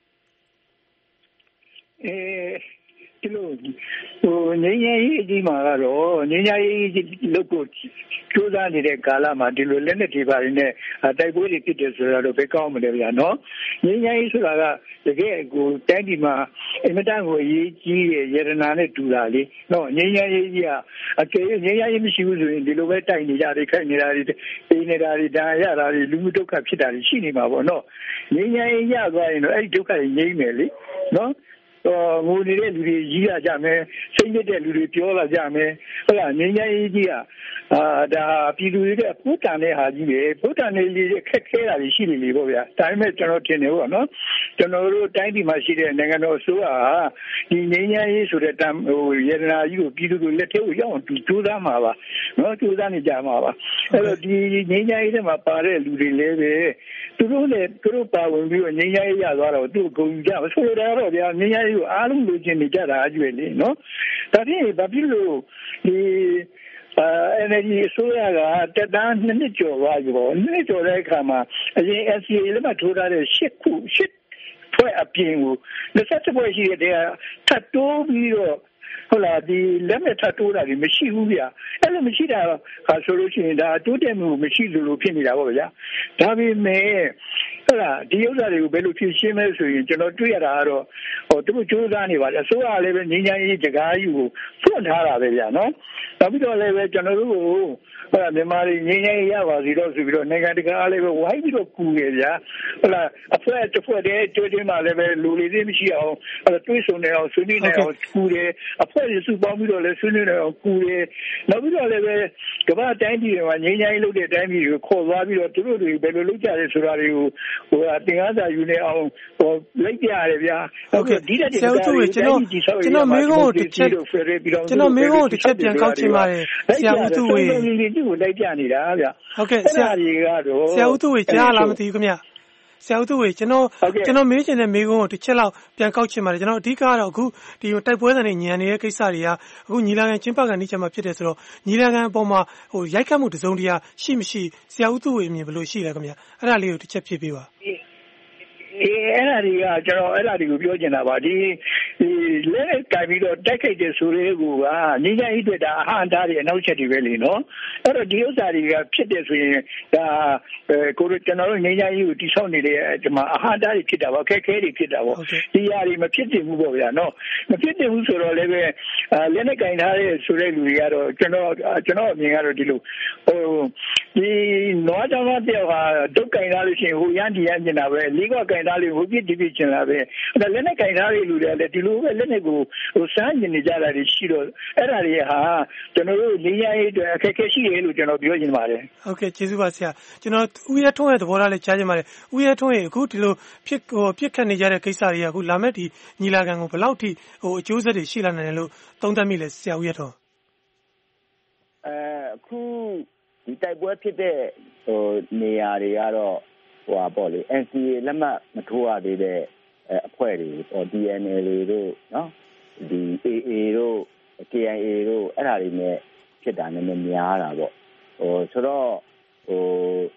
အဲဒီလိုဟိုငင်းငယ်ကြီးအကြီးမှာကတော့ငင်းငယ်ကြီးလုတ်ကိုကြိုးစားနေတဲ့ကာလမှာဒီလိုလက်နဲ့ဒီပါရင်းနဲ့တိုက်ပွဲတွေဖြစ်တယ်ဆိုတော့ဘယ်ကောင်းမလဲဗျာနော်ငင်းငယ်ကြီးဆိုတာကတကယ်ကိုတိုင်းပြည်မှာအင်မတန်ကိုအရေးကြီးတဲ့ရတနာနဲ့တူတာလေနော်ငင်းငယ်ကြီးကအကယ်၍ငင်းငယ်ကြီးမရှိဘူးဆိုရင်ဒီလိုပဲတိုက်နေကြတယ်ခိုက်နေတာတွေအိမ်နေတာတွေဒါရတာတွေလူမှုဒုက္ခဖြစ်တာတွေရှိနေမှာပေါ့နော်ငင်းငယ်ကြီးရသွားရင်တော့အဲ့ဒီဒုက္ခတွေငြိမ်းမယ်လေနော်ငိုနေတဲ့လူတွေကြီးရကြမယ်စိတ်ညစ်တဲ့လူတွေပြောလာကြမယ်ဟုတ်လားငြိမ်းချမ်းရေးကြီးကအာဒါပြည်သူတွေရဲ့ပူတန်တဲ့ဟာကြီးပဲပူတန်နေလေးခက်ခဲတာတွေရှိနေလေပေါ့ဗျာဒါပေမဲ့ကျွန်တော်ထင်တယ်ပေါ့နော်ကျွန်တော်တို့တိုင်းပြည်မှာရှိတဲ့နိုင်ငံတော်အစိုးရဟာဒီငြိမ်းချမ်းရေးဆိုတဲ့တမ်ဟိုရတနာကြီးကိုပြည်သူတွေလက်ထဲကိုရောက်အောင်ကြိုးစားမှာပါနော်ကြိုးစားနေကြမှာပါအဲ့တော့ဒီငြိမ်းချမ်းရေးထဲမှာပါတဲ့လူတွေလည်းပဲသူတို့လည်းသူတို့ပါဝင်ပြီးတော့ငြိမ်းချမ်းရေးရသွားတော့သူ့ကိုဂုဏ်ကြမဆိုတော့တော့ဗျာငြိမ်းချမ်းရေးအားလုံးလိုချင်နေကြတာအကျွေးလေနော်ဒါဖြင့်ဘာဖြစ်လို့ဒီအဲ energy ဆိုရကတက်တန်းနှစ်နှစ်ကျော်သွားပြီပေါ့နှစ်ကျော်တဲ့အခါမှာအရင် S C A လည်းမထိုးထားတဲ့ရှစ်ခုရှစ်ဖွဲ့အပြင်ကိုနှစ်ဆက်ဖွဲ့ရှိတဲ့ထပ်တိုးပြီးတော့ဟုတ်လားဒီလက်မဲ့ထပ်တိုးတာတွေမရှိဘူးဗျာအဲ့လိုမရှိတာဟာဆိုလို့ရှိရင်ဒါတိုးတက်မှုမရှိလို့လို့ဖြစ်နေတာပေါ့ဗျာဒါပေမဲ့ဟုတ်လားဒီဥစ္စာတွေကိုဘယ်လိုဖြေရှင်းမလဲဆိုရင်ကျွန်တော်တွေ့ရတာကတော့ဟိုသူတို့ကြိုးစားနေပါလေအစိုးရလည်းပဲငြိမ်းချမ်းရေးကြကားယူကိုဖွင့်ထားတာပဲဗျာနော်နောက်ပြီးတော့လည်းပဲကျွန်တော်တို့ကိုဟုတ်လားမြန်မာပြည်ငြိမ်းချမ်းရေးရပါစီတော့ဆိုပြီးတော့နိုင်ငံတကာလည်းပဲဝိုင်းပြီးတော့ကူတယ်ဗျာဟုတ်လားအဖွဲ့တစ်ဖွဲ့တည်းတွေ့တွေ့မှလည်းပဲလူလေးသေးမရှိအောင်အဲ့တွေးဆုံနေအောင်ဆွေးနွေးနေအောင်ကူတယ်အဖွဲ့တွေစုပေါင်းပြီးတော့လည်းဆွေးနွေးနေအောင်ကူတယ်နောက်ပြီးတော့လည်းပဲကမ္ဘာတိုင်းပြည်တွေမှာငြိမ်းချမ်းရေးလုပ်တဲ့တိုင်းပြည်တွေကိုခေါ်သွားပြီးတော့သူတို့တွေဘယ်လိုလုပ်ကြလဲဆိုတာတွေကိုဟိုသင်ခန်းစာယူနေအောင်ဟိုလိုက်ပြရတယ်ဗျာဟုတ်ကဲ့ဒီတဲ့ဒီတဲ့ကျွန်တော်ကျွန်တော်မေးဖို့တစ်ချက်ကျွန်တော်မေးဖို့တစ်ချက်ပြန်ကောက်ချင်ပါတယ်ဆရာဦးသူဝေဒီဒီကိုလိုက်ပြနေတာဗျာဟုတ်ကဲ့ဆရာကြီးကတော့ဆရာဦးသူဝေကြားလားမသိဘူးခင်ဗျဆရာဦးသူဝေကျွန်တော်ကျွန်တော်မေးချင်တဲ့မေးခွန်းကိုတစ်ချက်လောက်ပြန်ကောက်ချင်ပါတယ်ကျွန်တော်အဓိကကတော့အခုဒီတိုက်ပွဲတွေညံနေတဲ့ကိစ္စတွေကအခုညီလာခံကျင်းပခံနေချက်မှာဖြစ်တယ်ဆိုတော့ညီလာခံအပေါ်မှာဟိုရိုက်ခတ်မှုတစုံတရာရှိမရှိဆရာဦးသူဝေအမြင်ဘယ်လိုရှိလဲခင်ဗျအဲ့ဒါလေးကိုတစ်ချက်ဖြေပေးပါအေးအဲ့ဒါတွေကကျွန်တော်အဲ့ဒါတွေကိုပြောချင်တာပါဒီလဲကြိုင်ပြီးတော့တိုက်ခိုက်တဲ့ဆိုလေးကိုကငင်းကြိုင်းအတွက်ဒါအဟံတားတွေအနောက်ချက်တွေပဲလေနော်အဲ့တော့ဒီဥစ္စာတွေကဖြစ်တယ်ဆိုရင်ဒါကိုတို့ကျွန်တော်တို့ငင်းကြိုင်းကိုတိဆောက်နေတဲ့ဒီမှာအဟံတားတွေဖြစ်တာပေါ့ခက်ခဲတွေဖြစ်တာပေါ့ဒီຢာတွေမဖြစ်တင်ဘူးပေါ့ဗျာနော်မဖြစ်တင်ဘူးဆိုတော့လည်းပဲလက်နဲ့ကြိုင်ထားတဲ့ဆိုတဲ့လူတွေကတော့ကျွန်တော်ကျွန်တော်အမြင်ကတော့ဒီလိုဟိုဒီနွားကြောင်သားတယောက်ဟာဒုတ်ကြိုင်ထားလို့ရှိရင်ဟိုရန်ဒီရန်ကျင်တာပဲလေးကကြိုင်သားလေးဟိုပြစ်ဒီပြစ်ကျင်လာပဲဒါလက်နဲ့ကြိုင်ထားတဲ့လူတွေလည်းဒီလိုပဲလက်နဲ့ကိုဟိုစမ်းကျင်နေကြတာတွေရှိတော့အဲ့ဒါတွေဟာကျွန်တော်တို့နေရာရေးအတွက်အခက်အခဲရှိတယ်လို့ကျွန်တော်ပြောချင်ပါတယ်ဟုတ်ကဲ့ကျေးဇူးပါဆရာကျွန်တော်ဦးရထွန်းရဲ့သဘောထားလေးကြားချင်ပါတယ်ဦးရထွန်းရဲ့အခုဒီလိုဖြစ်ဟိုပြစ်ခတ်နေကြတဲ့ကိစ္စတွေကအခုလာမဲ့ဒီညီလာခံကိုဘယ်လောက်ထိဟိုအကျိုးဆက်တွေရှိလာနိုင်တယ်လို့သုံးသပ်မိလဲဆရာဦးရထွန်းအဲအခုဒီတိုက်ပွဲဖြစ်တဲ့ဟိုနေရာတွေကတော့ဟိုပါပေါ့လေ N C A လက်မှတ်မထိုးရသေးတဲ့အဖွဲ့တွေဟို D N A တွေတို့နော်ဒီ A A တို့ K I A တို့အဲ့ဒါတွေနဲ့ဖြစ်တာနည်းနည်းများတာပေါ့ဟိုဆိုတော့ဟို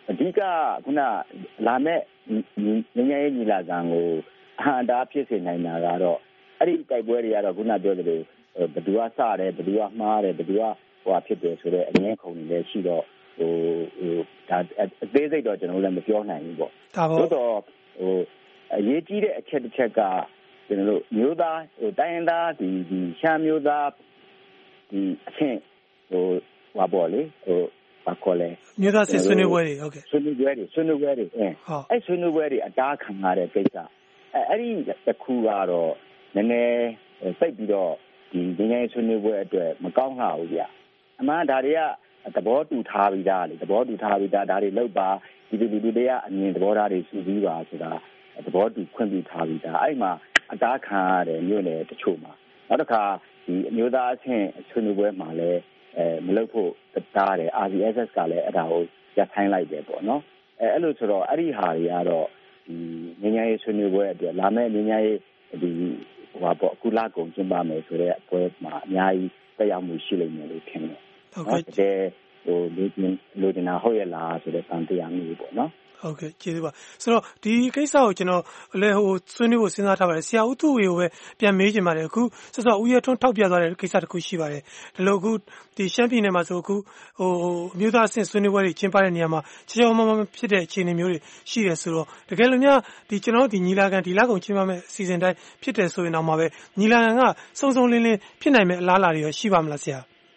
အဓိကခုနလာမဲ့ငញ្ញရေးညီလာခံကိုအဟံတားဖြစ်စေနိုင်တာကတော့အဲ့ဒီတိုက်ပွဲတွေကတော့ခုနပြောသလိုဘယ်သူကစတယ်ဘယ်သူကမှားတယ်ဘယ်သူကဟိုဖြစ်တယ်ဆိုတော့အငင်းခုန်နေလည်းရှိတော့ဟိုဟိုဒါအသေးစိတ်တော့ကျွန်တော်လည်းမပြောနိုင်ဘူးပေါ့သို့တော့ဟိုအရေးကြီးတဲ့အချက်တစ်ချက်ကကျွန်တော်တို့မျိုးသားဟိုတိုင်းရင်းသားဒီဒီရှမ်းမျိုးသားဒီအချင်းဟိုဘာပေါ်လေဟိုဘာခေါ်လဲမျိုးသားဆွေးနွေးပွဲတွေဟုတ်ကဲ့ဆွေးနွေးပွဲတွေဆွေးနွေးပွဲတွေအဲအဲ့ဆွေးနွေးပွဲတွေအတားခံရတဲ့ကိစ္စအဲအဲ့ဒီတစ်ခုကတော့နည်းနည်းစိတ်ပြီးတော့ဒီငញ្ញရေးဆွေးနွေးပွဲအတွက်မကောင်းလှဘူးဗျအမှန်ဒါတွေကသဘောတူထားပြီးသားလေသဘောတူထားပြီးသားဒါတွေလောက်ပါဒီဒီဒီတွေကအမြင်သဘောထားတွေစုစည်းပါဆိုတာသဘောတူခွင့်ပြုထားပြီးသားအဲ့မှာအတားခံရတယ်မြို့နယ်တချို့မှာနောက်တစ်ခါဒီအမျိုးသားအဆင့်ဆွေးနွေးပွဲမှာလည်းအဲမလုပ်ဖို့တားတယ် R C S S ကလည်းအဲ့ဒါကိုရပ်ဆိုင်းလိုက်တယ်ပေါ့နော်အဲအဲ့လိုဆိုတော့အဲ့ဒီဟာတွေကတော့ဒီငញ្ញရေးဆွေးနွေးပွဲအတွက်လာမယ့်ငញ្ញရေးဒီဟိုပါပေါ့ကုလကုံကျင်းပမယ်ဆိုတဲ့ပွဲမှာအများကြီးတက်ရောက်မှုရှိလိမ့်မယ်လို့ထင်တယ်ဟုတ်ကဲ့ဟိုလူလူတင်နာဟုတ်ရလားဆိုတဲ့တန်တရားမျိုးပေါ့နော်ဟုတ်ကဲ့ကျေးဇူးပါဆိုတော့ဒီကိစ္စကိုကျွန်တော်လည်းဟိုဆွေးနွေးဖို့စဉ်းစားထားပါတယ်ဆရာဦးသူဝေကိုပဲပြန်မေးချင်ပါတယ်အခုဆော့ဆော့ဦးရထွန်းထောက်ပြသွားတဲ့ကိစ္စတစ်ခုရှိပါတယ်ဒီလိုအခုဒီရှမ်းပြည်နယ်မှာဆိုအခုဟိုအမျိုးသားအဆင့်ဆွေးနွေးပွဲတွေကျင်းပတဲ့နေရာမှာချေချောမမဖြစ်တဲ့အခြေအနေမျိုးတွေရှိတယ်ဆိုတော့တကယ်လို့များဒီကျွန်တော်တို့ဒီညီလာခံဒီလကုန်ကျင်းပမဲ့အစီအစဉ်တိုင်းဖြစ်တယ်ဆိုရင်တော့မှပဲညီလာခံကစုံစုံလင်းလင်းဖြစ်နိုင်မဲ့အလားအလာတွေရောရှိပါမလားဆရာ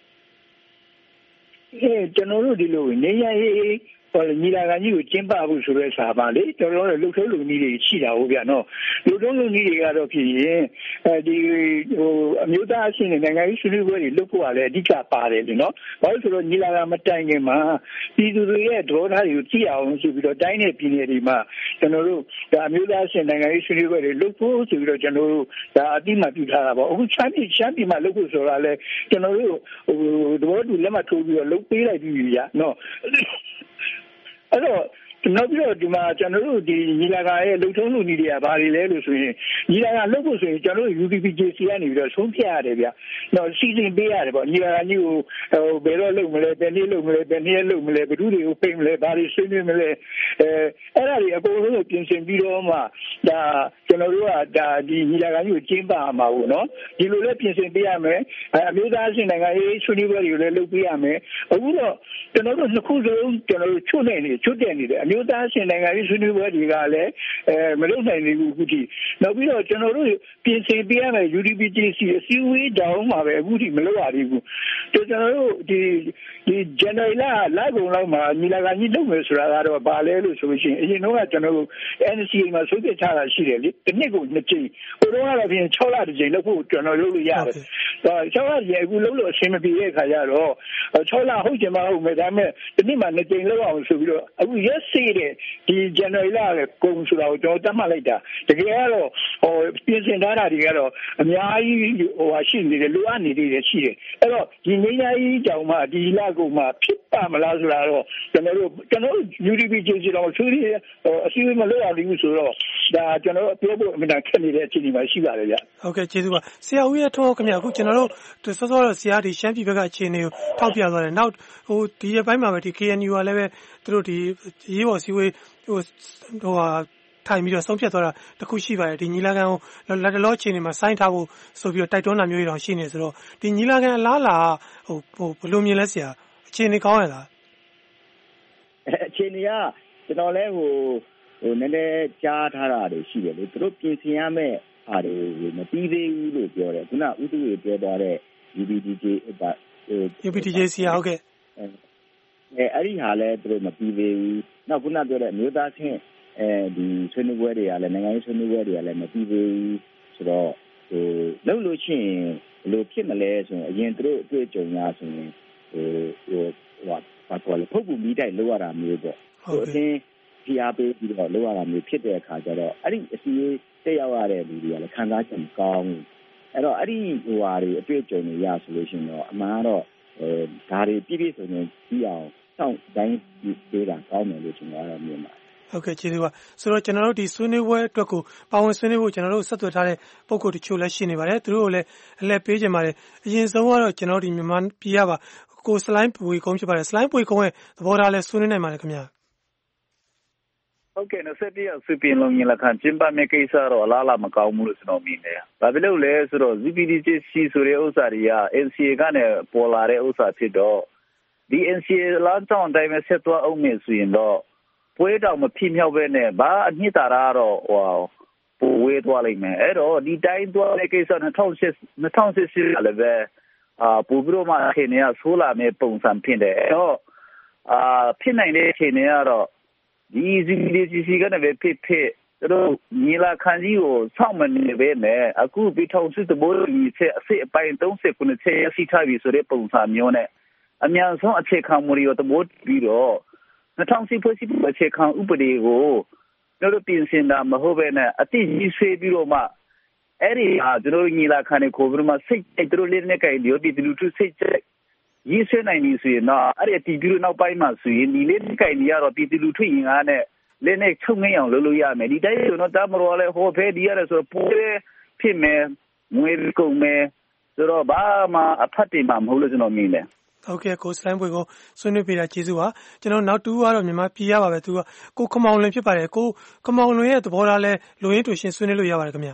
အဲကျွန်တော်တို့ဒီလိုနေရရေးဟိုညီလာခံကြီးကိုကျင်းပဖို့ဆိုတဲ့စာပါလေတော်တော်လည်းလှုပ်ထုံးလုံနည်းတွေရှိတာဟုတ်ဗျာနော်လှုပ်ထုံးလုံနည်းတွေကတော့ဖြစ်ရင်အဲဒီဟိုအမျိုးသားအဆင့်နဲ့နိုင်ငံရေးဆွေးနွေးပွဲတွေလုပ်ဖို့ကလည်းအဓိကပါတယ်လေနော်ဘာလို့ဆိုတော့ညီလာခံမတိုင်ခင်မှာပြည်သူတွေရဲ့သဘောထားတွေကိုသိအောင်ဆိုပြီးတော့တိုင်းနယ်ပြည်နယ်တွေမှာကျွန်တော်တို့ဒါအမျိုးသားအဆင့်နိုင်ငံရေးဆွေးနွေးပွဲတွေလုပ်ဖို့ဆိုပြီးတော့ကျွန်တော်တို့ဒါအတိမပြုထားတာပေါ့အခုချမ်းပြည်ချမ်းပြည်မှာလုပ်ဖို့ဆိုတာလည်းကျွန်တော်တို့ဟိုသဘောတူလက်မှတ်ထိုးပြီးတော့လုပ်ပေးလိုက်ပြီဗျာနော်အဲ့တော့နောက်ပြီးတော့ဒီမှာကျွန်တော်တို့ဒီညီလာခံရဲ့လုံထုံးလူနည်းတွေကဘာတွေလဲလို့ဆိုရင်ညီလာခံလုပ်ဖို့ဆိုရင်ကျွန်တော်တို့ U D P J C ကနေပြီးတော့ဆုံးဖြတ်ရတယ်ဗျ။တော့စီစဉ်ပေးရတယ်ပေါ့ညီလာခံကြီးကိုဟိုဘယ်တော့လုပ်မလဲဘယ်နေ့လုပ်မလဲဘယ်နေ့လုပ်မလဲဘယ်သူတွေကိုဖိတ်မလဲဘာတွေဆွေးနွေးမလဲအဲအဲ့ဒါတွေအကုန်လုံးကိုပြင်ဆင်ပြီးတော့မှဒါကျွန်တော်တို့ကဒါဒီညီလာခံကြီးကိုကျင်းပမှာပေါ့နော်ဒီလိုလည်းပြင်ဆင်ပေးရမယ်အမျိုးသားအဆင့်နိုင်ငံရေးဆွေးနွေးပွဲတွေကိုလည်းလုပ်ပေးရမယ်အခုတော့ကျွန်တော်တို့နှစ်ခုလုံးကျွန်တော်တို့ချွတ်နေနေချွတ်တယ်နေတယ်အမျိုးသားအဆင့်နိုင်ငံရေးဆွေးနွေးပွဲတွေကလည်းအဲမလုပ်နိုင်သေးဘူးအခုထိနောက်ပြီးတော့ကျွန်တော်တို့ပြင်ဆင်ပေးရမယ် U D P J C အစည်းအဝေးတောင်းမှာပဲအခုထိမလုပ်ရသေးဘူးကျွန်တော်တို့ဒီဒီ January လလကုန်လောက်မှာညီလာခံကြီးလုပ်မယ်ဆိုတာကတော့ဘာလဲလို့ဆိုလို့ရှိရင်အရင်တော့ကကျွန်တော်တို့ N C A မှာဆုံးဖြတ်ထားတာရှိတယ်လေတစ်နှစ်ကိုနှစ်ကြိမ်ဟိုတော့ကတော့ပြင်၆လတစ်ကြိမ်လုပ်ဖို့ကျွန်တော်လုပ်လို့ရတယ်အဲ၆လကြီးအခုလုပ်လို့အဆင်မပြေတဲ့ခါကျတော့၆လဟုတ်ချင်မဟုတ်မယ်ဒါပေမဲ့တစ်နှစ်မှာနှစ်ကြိမ်လုပ်အောင်ဆိုပြီးတော့အခုရက်စေးတဲ့ဒီ January လကုန်ဆိုတာကိုကျွန်တော်တတ်မှတ်လိုက်တာတကယ်ကတော့ဟိုပြင်ဆင်ထားတာတွေကတော့အများကြီးဟိုဟာရှိနေတယ်လိုအပ်နေသေးတယ်ရှိတယ်အဲ့တော့ဒီငင်းသားကြီးတောင်မှဒီလကုန်မှဖြစ်ပါမလားဆိုတာတော့ကျွန်တော်တို့ကျွန်တော်တို့ U D P J C တော့သူတွေအစည်းအဝေးမလုပ်ရဘူးဆိုတော့ဒါကျွန်တော်တို့ပြောဖို့အမှန်တန်ခက်နေတဲ့အခြေအနေမှာရှိပါတယ်ဗျဟုတ်ကဲ့ကျေးဇူးပါဆရာဦးရထွန်းခင်ဗျအခုကျွန်တော်တို့စောစောတော့ဆရာဒီရှမ်းပြည်ဘက်ကအခြေအနေကိုထောက်ပြသွားတယ်နောက်ဟိုဒီရက်ပိုင်းမှာပဲဒီ K N U ကလည်းပဲသူတို့ဒီရေးပေါ်စည်းဝေးဟိုဟိုဟာထိုင်ပြီးတော့ဆုံးဖြတ်သွားတာတခုရှိပါတယ်ဒီညီလာခံကိုလက်တလောအခြေအနေမှာစိုင်းထားဖို့ဆိုပြီးတော့တိုက်တွန်းတာမျိုးတွေတောင်ရှိနေဆိုတော့ဒီညီလာခံအလားလာဟိုဟိုဘယ်လိုမြင်လဲဆရာအခြေအနေကောင်းရလားအခြေအနေကကျွန်တော်လည်းဟိုဟိုနည်းနည်းကြားထားတာတွေရှိတယ်လေသူတို့ပြင်ဆင်ရမယ့်အားတွေမပြီးသေးဘူးလို့ပြောတယ်ခုနဥတုတွေပြောသွားတဲ့ U D P J ဟို U D P J ဆရာဟုတ်ကဲ့အဲအဲ့ဒီဟာလည်းသူတို့မပြီးသေးဘူးနောက်ခုနပြောတဲ့မျိုးသားချင်းအဲဒီဆွေးနွေးပွဲတွေကလည်းနိုင်ငံရေးဆွေးနွေးပွဲတွေကလည်းမပြီးသေးဘူးဆိုတော့ဟိုလုပ်လို့ရှိရင်ဘယ်လိုဖြစ်မလဲဆိုရင်အရင်သူတို့အတွေ့အကြုံများဆိုရင်ဟိုဟိုဘာပေါ်လဲဖုတ်ပူမိတိုက်လောက်ရတာမျိုးပေါ့ဟိုအင်းဖီအားပေးပြီးတော့လောက်ရတာမျိုးဖြစ်တဲ့အခါကျတော့အဲ့ဒီအစီအစဉ်တက်ရောက်ရတဲ့လူတွေကလည်းခံစားချက်မကောင်းဘူးအဲ့တော့အဲ့ဒီဟိုဟာတွေအတွေ့အကြုံတွေရဆိုလို့ရှိရင်တော့အမှန်ကတော့အဲဒါတွေပြည့်ပြည့်စုံစုံပြီးအောင်စောင့်တိုင်းပေးတာကောင်းတယ်လို့ကျွန်တော်ကတော့မြင်ပါတယ်ဟုတ်ကဲ့ကျေးဇူးပါဆိုတော့ကျွန်တော်တို့ဒီဆွေးနွေးပွဲအတွက်ကိုပါဝင်ဆွေးနွေးဖို့ကျွန်တော်တို့ဆက်သွယ်ထားတဲ့ပုံကိုတချို့လည်းရှိနေပါတယ်သူတို့ကိုလည်းအလဲပေးကြပါတယ်အရင်ဆုံးကတော့ကျွန်တော်တို့ဒီမြန်မာပြည်ရပါကိုစလိုင်းပွေကုန်းဖြစ်ပါတယ်စလိုင်းပွေကုန်းရဲ့သဘောထားလဲဆွေးနွေးနိုင်ပါတယ်ခင်ဗျာဟုတ်ကဲ့နော်ဆက်ပြည့်စုပင်လုံးညီလာခံကျင်းပမယ့်ကိစ္စတော့အလားအလာမကောင်းဘူးလို့ကျွန်တော်မြင်တယ်။ဘာဖြစ်လို့လဲဆိုတော့ Z P D C ဆိုတဲ့ဥစ္စာတွေက N C A ကနေပေါ်လာတဲ့ဥစ္စာဖြစ်တော့ဒီ N C A လမ်းကြောင်းတိုင်းမှာဆက်သွားအောင်မယ်ဆိုရင်တော့ပွဲတော်မဖြစ်မြောက်ပဲနဲ့ဘာအနှစ်သာရတော့ဟိုပိုဝေးသွားလိမ့်မယ်။အဲ့တော့ဒီတိုင်းသွားတဲ့ကိစ္စ၂၀၁၈လည်းပဲအာပူပြီးတော့မှအချိန်ကဆိုးလာမယ့်ပုံစံဖြစ်တယ်။အဲ့တော့အာဖြစ်နိုင်တဲ့အချိန်ကတော့ဒီ Z P D C ကနေပဲဖြစ်ဖြစ်တို့ညီလာခံကြီးကိုစောင့်မနေပဲနဲ့အခုပြည်ထောင်စုသဘောတူညီချက်အစစ်အပိုင်း၃၀ခုနှစ်ချက်ရှိထားပြီဆိုတဲ့ပုံစံမျိုးနဲ့အများဆုံးအခြေခံမူတွေကိုသဘောတူပြီးတော့၂၀၀၈ဖွဲ့စည်းပုံအခြေခံဥပဒေကိုတို့ပြင်ဆင်တာမဟုတ်ပဲနဲ့အတိအကျဆွေးပြီးတော့မှအဲ့ဒီဟာတို့ညီလာခံကိုပြီးတော့မှစိတ်ကြိုက်တို့လေးနဲ့ကြိုက်လို့ဒီလူထုစိတ်ကြိုက်ရေးဆွေးနိုင်နေဆိုရင်တော့အဲ့ဒီတီပြီးတော့နောက်ပိုင်းမှာဆိုရင်ဒီလေးနဲ့ကြိုက်နေရတော့ပြည်သူလူထုရင်ကားနဲ့လည်းနဲ့ချုပ်ငိမ့်အောင်လုပ်လို့ရမယ်ဒီတိုင်းဆိုတော့တမတော်လည်းဟောဖဲဒီရဆိုပိုးဖြစ်မယ်ငွေကုန်မယ်ဆိုတော့ဘာမှအဖတ်တင်မှာမဟုတ်လို့ကျွန်တော်မြင်တယ်ဟုတ်ကဲ့ကိုစလိုင်းပွေကိုဆွေးနွေးပေးတာကျေးဇူးပါကျွန်တော်နောက်တူကတော့မြန်မာပြည်ရပါပဲသူကကိုခမောင်လွင်ဖြစ်ပါတယ်ကိုခမောင်လွင်ရဲ့သဘောထားလဲလူရင်းတူရှင်ဆွေးနွေးလို့ရပါတယ်ခင်ဗျ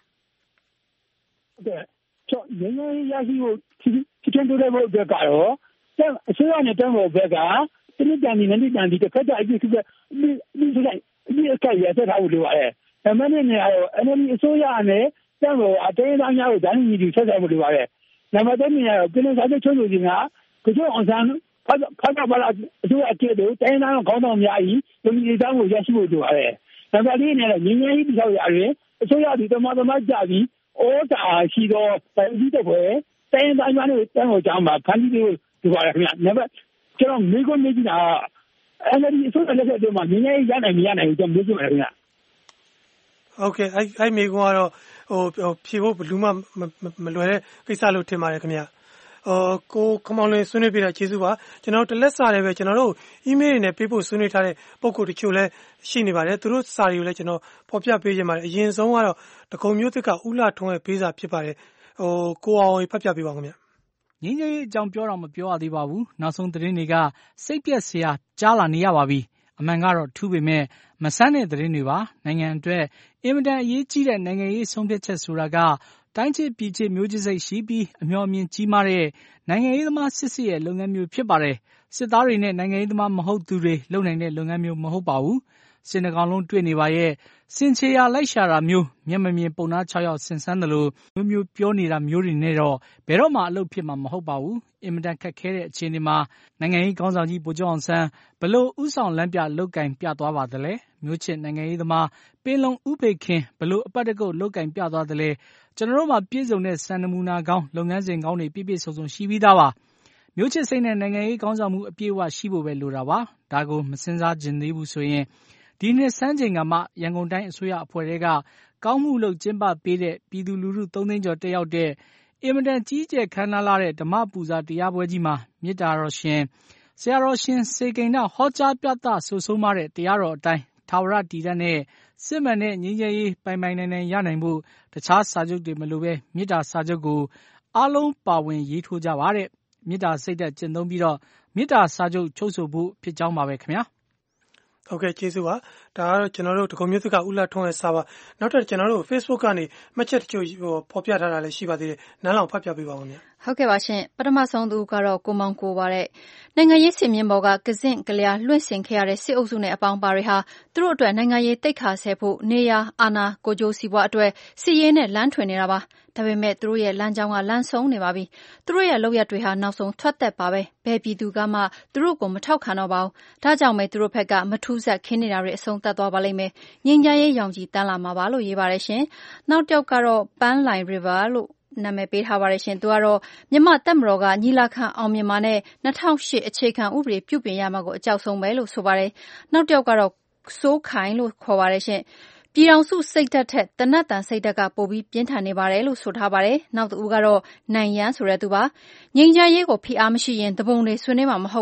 ဟုတ်ကဲ့ကျွန်တော်ငင်းငင်းရရှိဖို့ချစ်ချင်တို့တဲ့ဘုတ်ကတော့အစိုးရနဲ့တန်းဖို့ဘက်ကတနည်းတန်ဒီနည်းတန်ဒီတစ်ခါတည်းအကြည့်ကဒီဆိုလိုက်ဒီအကရဆက်ထားလို့ရတယ်။အမှန်နဲ့နေရော N L D အစိုးရနဲ့တန်းဖို့အတင်းသားများကိုဒဏ်ညီညီဆက်ထားလို့ရတယ်။နံပါတ်၃နေရောပြည်နယ်စာချုပ်ချုပ်လို့ခြင်းကကြောအောင်ဆန်းဖတ်ဖတ်ပါလားအစိုးရအကျင့်တို့တိုင်းသားခေါင်းဆောင်များဤလူမျိုးသားကိုရရှိဖို့လိုရတယ်။နံပါတ်၄နေရောငင်းငင်းကြီးပြောက်ရတယ်အစိုးရဒီတမန်တမန်ကြပြီးဩတာရှိတော့တိုင်းကြီးတဲ့ဘယ်တိုင်းသားများနဲ့တန်းကိုကြောင်းမှာဖန်တီးလို့ဒီပါရခင်ဗျ။နံပါတ်ကျွန်တော်မိကုန်းမိကြီးတာအဲ့ဒီအစိုးရလက်ထက်တွေမှာငင်းငယ်ရနိုင်မရနိုင်ဘူးကျွန်တော်ပြောပြရခင်ဗျဟုတ်ကဲ့အဲ့အဲ့မိကုန်းကတော့ဟိုဖြေဖို့ဘလူးမမလွယ်တဲ့ကိစ္စလို့ထင်ပါတယ်ခင်ဗျအော်ကိုခမောင်လွင်ဆွေးနွေးပြတာကျေးဇူးပါကျွန်တော်တလက်စာလည်းပဲကျွန်တော်တို့ email တွေနဲ့ပေးဖို့ဆွေးနွေးထားတဲ့ပုံကိုတချို့လည်းရှိနေပါတယ်သူတို့စာတွေကိုလည်းကျွန်တော်ဖော်ပြပေးခြင်းပါတယ်အရင်ဆုံးကတော့တကုံမျိုးသစ်ကဥလာထွန်းရဲ့ပေးစာဖြစ်ပါတယ်ဟိုကိုအောင်ဖတ်ပြပေးပါခင်ဗျငင်းကြီးအကြောင်းပြောတော့မပြောရသေးပါဘူးနောက်ဆုံးသတင်းတွေကစိတ်ပြက်စရာကြားလာနေရပါပြီအမှန်ကတော့ထူးပေမဲ့မဆန်းတဲ့သတင်းတွေပါနိုင်ငံအတွက်အင်မတန်အရေးကြီးတဲ့နိုင်ငံရေးဆုံးဖြတ်ချက်ဆိုတာကတိုင်းချစ်ပြည်ချစ်မျိုးချစ်စိတ်ရှိပြီးအမျှော်အမြင်ကြီးမားတဲ့နိုင်ငံရေးသမားစစ်စစ်ရဲ့လုပ်ငန်းမျိုးဖြစ်ပါတယ်စစ်သားတွေနဲ့နိုင်ငံရေးသမားမဟုတ်သူတွေလုပ်နိုင်တဲ့လုပ်ငန်းမျိုးမဟုတ်ပါဘူးစင်တကောင်လုံးတွေ့နေပါရဲ့စင်ချေရလိုက်ရှာတာမျိုးမျက်မမြင်ပုံနာ၆ယောက်ဆင်ဆန်းတယ်လို့မျိုးမျိုးပြောနေတာမျိုးတွေနဲ့တော့ဘယ်တော့မှအလုပ်ဖြစ်မှာမဟုတ်ပါဘူးအင်မတန်ခက်ခဲတဲ့အခြေအနေမှာနိုင်ငံရေးခေါင်းဆောင်ကြီးဗိုလ်ချုပ်အောင်ဆန်းဘလို့ဥဆောင်လမ်းပြလုတ်ကင်ပြသွားပါသလဲမျိုးချစ်နိုင်ငံရေးသမားပင်လုံဥပေခင်ဘလို့အပတ်တကုတ်လုတ်ကင်ပြသွားသလဲကျွန်တော်တို့မှာပြည့်စုံတဲ့စံနမူနာကောင်းလုပ်ငန်းစဉ်ကောင်းတွေပြည့်ပြည့်စုံစုံရှိပြီးသားပါမျိုးချစ်စိတ်နဲ့နိုင်ငံရေးခေါင်းဆောင်မှုအပြည့်အဝရှိဖို့ပဲလိုတာပါဒါကိုမစင်စားကျင်သေးဘူးဆိုရင်ဒီနှစ်စန်းချိန်ကမှရန်ကုန်တိုင်းအစိုးရအဖွဲ့တွေကကောင်းမှုလုပ်ကျင်းပပေးတဲ့ပြည်သူလူထုသုံးသိန်းကျော်တက်ရောက်တဲ့အင်မတန်ကြီးကျယ်ခမ်းနားလာတဲ့ဓမ္မပူဇာတရားပွဲကြီးမှာမေတ္တာတော်ရှင်ဆရာတော်ရှင်စေကိန္ဒဟောကြားပြသဆိုဆုံးမတဲ့တရားတော်အတိုင်းထာဝရတည်တတ်တဲ့စစ်မှန်တဲ့ငြိမ်းချမ်းရေးပိုင်ပိုင်နိုင်နိုင်ရနိုင်ဖို့တခြားစာချုပ်တွေမလိုပဲမေတ္တာစာချုပ်ကိုအားလုံးပါဝင်ရေးထိုးကြပါတဲ့မေတ္တာစိတ်ဓာတ်ကျင့်သုံးပြီးတော့မေတ္တာစာချုပ်ချုပ်ဆိုဖို့ဖြစ်ကြောင်းပါပဲခင်ဗျာဟုတ်ကဲ့ကျေးဇူးပါဒါကတော့ကျွန်တော်တို့တကုံမျိုးသစ်ကဥလာထွန်းရဲ့စာပါနောက်ထပ်ကျွန်တော်တို့ Facebook ကနေမှတ်ချက်တချို့ဟိုဖော်ပြထားတာလည်းရှိပါသေးတယ်နန်းလောင်ဖတ်ပြပေးပါဦးခင်ဗျဟုတ်ကဲ့ပါရှင်ပထမဆုံးသူကတော့ကိုမောင်ကိုပါတဲ့နိုင်ငံရေးစင်မြင့်ပေါ်ကကစင့်ကလျာလွင့်စင်ခဲ့ရတဲ့စစ်အုပ်စုနဲ့အပေါင်းပါတွေဟာသူတို့အတွက်နိုင်ငံရေးတိတ်ခါဆဲဖို့နေရအာနာကိုကြိုးစီပွားအတွက်စစ်ရေးနဲ့လမ်းထွင်နေတာပါဒါပေမဲ့သူတို့ရဲ့လမ်းကြောင်းကလမ်းဆုံးနေပါပြီသူတို့ရဲ့လုပ်ရက်တွေဟာနောက်ဆုံးထွက်သက်ပါပဲဘယ်ပြည်သူကမှသူတို့ကိုမထောက်ခံတော့ပါဘူးဒါကြောင့်ပဲသူတို့ဘက်ကမထူးဆက်ခင်းနေတာတွေအဆုံးသတ်သွားပါလိမ့်မယ်ငြိမ်းချမ်းရေးရောင်ကြီးတန်းလာမှာပါလို့ရေးပါတယ်ရှင်နောက်တစ်ယောက်ကတော့ပန်းလိုင် river လို့နာမည်ပေးထားပါတယ်ရှင်သူကတော့မြန်မာတပ်မတော်ကညီလာခံအောင်မြင်မှာနဲ့၂၀၀၈အခြေခံဥပဒေပြုပြင်ရမှာကိုအကြောက်ဆုံးပဲလို့ဆိုပါတယ်နောက်တစ်ယောက်ကတော့စိုးခိုင်လို့ခေါ်ပါတယ်ရှင်ပြည်တော်စုစိတ်ဓာတ်ထက်တနတ်တန်စိတ်ဓာတ်ကပိုပြီးပြင်းထန်နေပါတယ်လို့ဆိုထားပါတယ်နောက်တစ်ဦးကတော့နိုင်ရန်ဆိုတဲ့သူပါငြိမ်းချမ်းရေးကိုဖိအားမရှိရင်တပုံတွေဆွေးနွေးမှာမဟုတ်ဘူးတ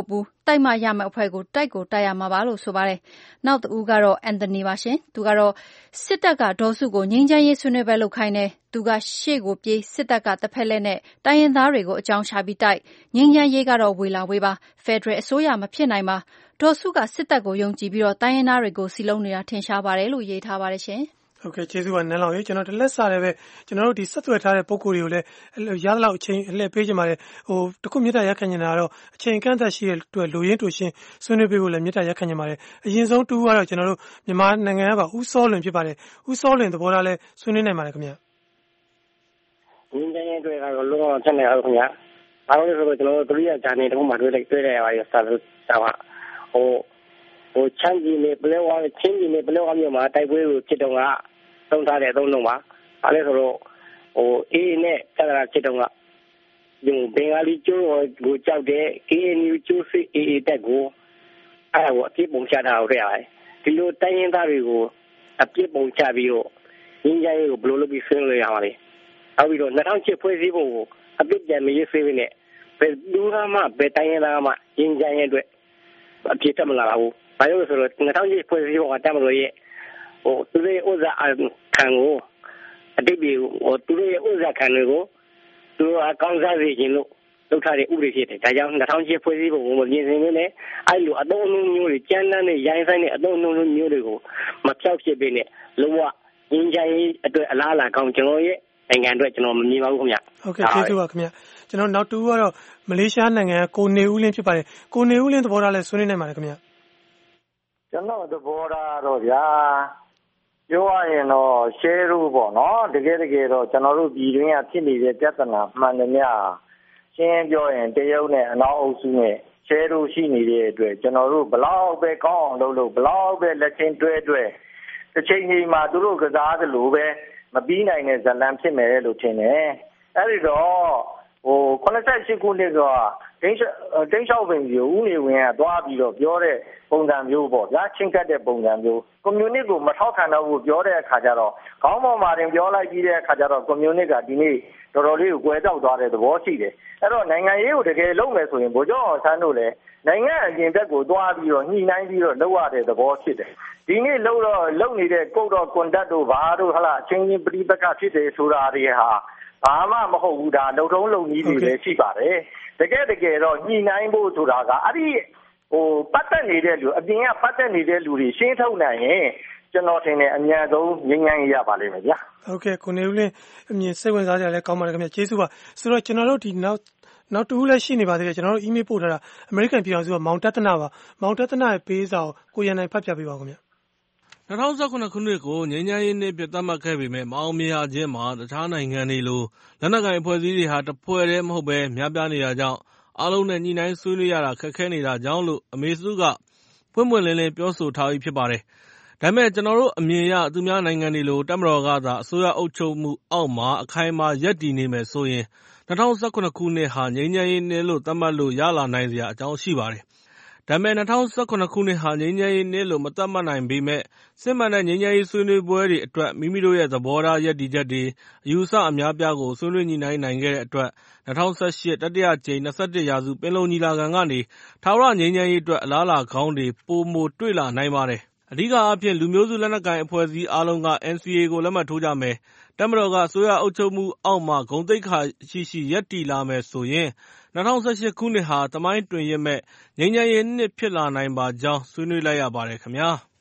တိုက်မှရမယ့်အဖွဲ့ကိုတိုက်ကိုတိုက်ရမှာပါလို့ဆိုပါတယ်။နောက်တစ်ဦးကတော့အန်တိုနီပါရှင်။သူကတော့စစ်တပ်ကဒေါ်စုကိုငြိမ်းချမ်းရေးဆွေးနွေးပွဲလုပ်ခိုင်းတယ်။သူကရှေ့ကိုပြေးစစ်တပ်ကတစ်ဖက်လက်နဲ့တိုင်းရင်းသားတွေကိုအကြောင်းချပြီးတိုက်ငြိမ်းချမ်းရေးကတော့ဝေလာဝေးပါဖက်ဒရယ်အစိုးရမဖြစ်နိုင်ပါဒေါ်စုကစစ်တပ်ကိုယုံကြည်ပြီးတော့တိုင်းရင်းသားတွေကိုစီလုံးနေတာထင်ရှားပါတယ်လို့ရေးထားပါတယ်ရှင်ဟုတ်ကဲ့ကျေးဇူးပါနန်းလောင်ရေကျွန်တော်တလက်စားလည်းပဲကျွန်တော်တို့ဒီဆက်သွယ်ထားတဲ့ပုံကိုယ်တွေကိုလည်းရသလောက်အချိန်အလှည့်ပေးကြပါလေဟိုတခုမြတ်တာရက်ခံနေတာကတော့အချိန်ကန့်သက်ရှိတဲ့အတွက်လူရင်းတူရှင်းဆွေးနွေးပေးဖို့လည်းမြတ်တာရက်ခံနေပါတယ်အရင်ဆုံးတူကတော့ကျွန်တော်တို့မြန်မာနိုင်ငံကဥစောလွင်ဖြစ်ပါတယ်ဥစောလွင်သဘောထားလဲဆွေးနွေးနိုင်ပါတယ်ခင်ဗျာငင်းတဲ့တွေကတော့လုံးဝဆက်နေအောင်ခင်ဗျာအားလုံးဆိုတော့ကျွန်တော်တို့ဒုတိယဂျာနေတခုမှတွေ့လိုက်တွေ့ရပါတယ်စာလို့စာပါဟိုဟိုချမ်းကြီးနဲ့ပလဲဝါချင်းကြီးနဲ့ပလဲဝါမြို့မှာတိုက်ပွဲကိုဖြစ်တော့ကသုံးထားတဲ့အသုံးလုံးပါအားလည်းဆိုတော့ဟိုအေးနဲ့တက္ကရာဖြစ်တော့ကဒီဘင်္ဂါလီကျိုးကိုကြောက်တဲ့ ကေ အန် ယူ ကျိုးစစ်အေးအေးတက်ကိုအဲ့ဒါကိုအပြစ်ပုံချတာဟုတ်ရတယ်ဒီလိုတိုင်းရင်းသားတွေကိုအပြစ်ပုံချပြီးတော့ငင်းကြရေးကိုဘယ်လိုလုပ်ပြီးဆွေးနွေးရမှာလဲနောက်ပြီးတော့၂၀၀၈ဖွဲ့စည်းပုံကိုအပြစ်ပြန်မရေးဆွေးပြီးနဲ့ဘယ်သူမှဘယ်တိုင်းရင်းသားမှငင်းကြရေးအတွက်အပြစ်တက်မလာဘူးဘာလို့လဲဆိုတော့၂၀၀၈ဖွဲ့စည်းပုံကတက်မလို့ရဲ့ဟိုသူတို့ဥစ္စာခံကိုအတိတ်ကိုဟိုသူတို့ရဲ့ဥစ္စာခံတွေကိုသူတို့အကောင်းစားစေခြင်းလို့လုပ်ထားတဲ့ဥပဒေဖြစ်တယ်ဒါကြောင့်၂၀၀၈ဖွဲ့စည်းပုံကိုပြင်ဆင်နေတယ်အဲ့လိုအသုံးအနှုန်းမျိုးတွေကြမ်းတမ်းတဲ့ရိုင်းဆိုင်တဲ့အသုံးအနှုန်းမျိုးတွေကိုမဖြောက်ဖြစ်ပေးနဲ့လုံးဝငင်းကြရေးအတွက်အလားအလာကောင်းကျွန်တော်ရဲ့နိုင်ငံအတွက်ကျွန်တော်မမြင်ပါဘူးခင်ဗျဟုတ်ကဲ့ကျေးဇူးပါခင်ဗျကျွန်တော်နောက်တူကတော့မလေးရှားနိုင်ငံကိုနေဦးလင်းဖြစ်ပါတယ်ကိုနေဦးလင်းသဘောထားလဲဆွေးနွေးနိုင်ပါတယ်ခင်ဗျကျွန်တော်သဘောထားတော့ဗျာပြောရရင်တော့ရှယ်ရူပေါ့နော်တကယ်တကယ်တော့ကျွန်တော်တို့ပြည်တွင်းကဖြစ်နေတဲ့ပြဿနာမှန်တယ်များရှင်းပြောရင်တရုတ်နဲ့အနောက်အုပ်စုနဲ့ရှယ်ရူရှိနေတဲ့အတွက်ကျွန်တော်တို့ဘလောက်ပဲကောင်းအောင်လုပ်လို့ဘလောက်ပဲလက်ချင်းတွဲတွဲတစ်ချိန်ချိန်မှာသူတို့ကစားသလိုပဲမပြီးနိုင်တဲ့ဇလံဖြစ်မယ်လို့ထင်တယ်အဲ့ဒီတော့ဟိုခုနစ်ဆယ့်ရှစ်ခုနှစ်ကဒိန်းဒိန်းလျှောက်ပင်ကြီးဦးနေဝင်ကသွားပြီးတော့ပြောတဲ့ပုံစံမျိုးပေါ့ဗျာချင်းကတ်တဲ့ပုံစံမျိုးကွန်မြူနစ်ကိုမထောက်ခံတော့ဘူးပြောတဲ့အခါကျတော့ခေါင်းပေါ်မှာတင်ပြောလိုက်ပြီးတဲ့အခါကျတော့ကွန်မြူနစ်ကဒီနေ့တော်တော်လေးကိုကွဲတောက်သွားတဲ့သဘောရှိတယ်အဲ့တော့နိုင်ငံရေးကိုတကယ်လုပ်မယ်ဆိုရင်ဗိုလ်ချုပ်အောင်ဆန်းတို့လည်းနိုင်ငံအရင်တက်ကိုသွားပြီးတော့ညှိနှိုင်းပြီးတော့လုပ်ရတဲ့သဘောဖြစ်တယ်ဒီနေ့လုပ်တော့လုပ်နေတဲ့ကုတ်တော်ကွန်တက်တို့ဘာတို့ဟလာအချင်းချင်းပြိပက္ခဖြစ်တယ်ဆိုတာတွေဟာဘာမှမဟုတ်ဘူးဒါလုံထုံးလုံကြီးတွေလည်းရှိပါတယ်တကယ်တကယ်တော့ညှိနှိုင်းဖို့ဆိုတာကအဲ့ဒီဟိုပတ်သက်နေတဲ့လူအပြင်ကပတ်သက်နေတဲ့လူတွေရှင်းထုတ်နိုင်ရင်ကျွန်တော်ထင်တယ်အများဆုံးငြိမ်းချမ်းရေးရပါလိမ့်မယ်ဗျာဟုတ်ကဲ့ကိုနေဦးလင်းအမြင်စိတ်ဝင်စားကြလဲကောင်းပါတယ်ခင်ဗျကျေးဇူးပါဆိုတော့ကျွန်တော်တို့ဒီနောက်နောက်တူလည်းရှိနေပါသေးတယ်ကျွန်တော်တို့ email ပို့ထားတာအမေရိကန်ပြည်ထောင်စုကမောင်တသနာပါမောင်တသနာရဲ့ပေးစာကိုကိုရန်နိုင်ဖတ်ပြပေးပါဦးခင်ဗျ၂၀၁၇ခုနှစ်ကိုငြိမ်းချမ်းရေးနှစ်ပြသတ်မှတ်ခဲ့ပေမဲ့မအောင်မြင်ခြင်းမှာတခြားနိုင်ငံတွေလိုလက်နက်ကိုင်အဖွဲ့အစည်းတွေဟာတဖွဲ့တည်းမဟုတ်ပဲများပြားနေတာကြောင့်အားလုံးနဲ့ညှိနှိုင်းဆွေးနွေးရတာခက်ခဲနေတာကြောင့်လို့အမေစုကဖွင့်ပွင့်လင်းလင်းပြောဆိုထားပြီးဖြစ်ပါတယ်။ဒါပေမဲ့ကျွန်တော်တို့အမြင်အရသူများနိုင်ငံတွေလိုတပ်မတော်ကသာအစိုးရအုပ်ချုပ်မှုအောက်မှာအခိုင်အမာရပ်တည်နေမယ်ဆိုရင်၂၀၁၇ခုနှစ်ဟာငြိမ်းချမ်းရေးနှစ်လို့သတ်မှတ်လို့ရလာနိုင်စရာအကြောင်းရှိပါတယ်။ဒါပေမဲ့၂၀၁၇ခုနှစ်ဟာငြိမ်းချမ်းရေးနှစ်လို့မသတ်မှတ်နိုင်ပေမဲ့စစ်မှန်တဲ့ငြိမ်းချမ်းရေးဆွေးနွေးပွဲတွေအတွက်မိမိတို့ရဲ့သဘောထားရပ်တည်ချက်တွေအယူအဆအများပြားကိုဆွေးနွေးညှိနှိုင်းနိုင်ခဲ့တဲ့အတွက်၂၀၁၈တတိယကြိမ်၂၁ရာစုပင်လုံညီလာခံကနေထာဝရငြိမ်းချမ်းရေးအတွက်အလားအလာကောင်းတွေပိုမိုတွေ့လာနိုင်ပါတယ်။အဓိကအားဖြင့်လူမျိုးစုလက်နက်ကိုင်အဖွဲ့အစည်းအားလုံးက အန်စီအေ ကိုလက်မှတ်ထိုးကြမယ်။တပ်မတော်ကအစိုးရအုပ်ချုပ်မှုအောက်မှာဂုဏ်သိက္ခာရှိရှိရပ်တည်လာမယ်ဆိုရင်၂၀၁၈ခုနှစ်ဟာသမိုင်းတွင်ရစ်မဲ့ငြိမ်းချမ်းရေးနှစ်ဖြစ်လာနိုင်ပါကြောင်းဆွေးနွေးလိုက်ရပါတယ်ခင်ဗျာ။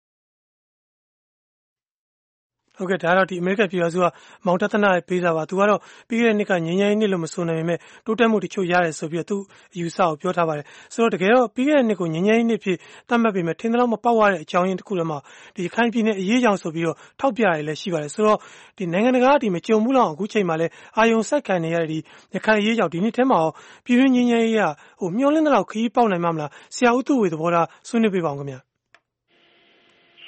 ဟုတ်ကဲ့ဒါတော့ဒီအမေရိကန်ပြည်ထောင်စုကမောင်တသနာရဲ့ပေးစာပါသူကတော့ပြီးခဲ့တဲ့နှစ်ကငြိမ်းချမ်းရေးနှစ်လို့မဆိုနိုင်ပေမဲ့တိုးတက်မှုတချို့ရတယ်ဆိုပြီးတော့သူအယူဆကိုပြောထားပါတယ်ဆိုတော့တကယ်တော့ပြီးခဲ့တဲ့နှစ်ကိုငြိမ်းချမ်းရေးနှစ်ဖြစ်သတ်မှတ်ပေမဲ့ထင်သလောက်မပေါက်ရတဲ့အကြောင်းရင်းတစ်ခုတည်းမှာဒီခိုင်ပြည်နယ်အရေးကြောင့်ဆိုပြီးတော့ထောက်ပြရတယ်လည်းရှိပါတယ်ဆိုတော့ဒီနိုင်ငံတကာကဒီမကြုံဘူးလောက်အခုချိန်မှာလဲအာယုံစိုက်ခံနေရတဲ့ဒီရခိုင်အရေးကြောင့်ဒီနှစ်ထဲမှာပြည်တွင်းငြိမ်းချမ်းရေးကဟိုမျောလင်းတဲ့လောက်ခရီးပေါက်နိုင်မှာမလားဆရာဦးသူဝေသဘောထားဆွေးနွေးပေးပါအောင်ခင်ဗျာအ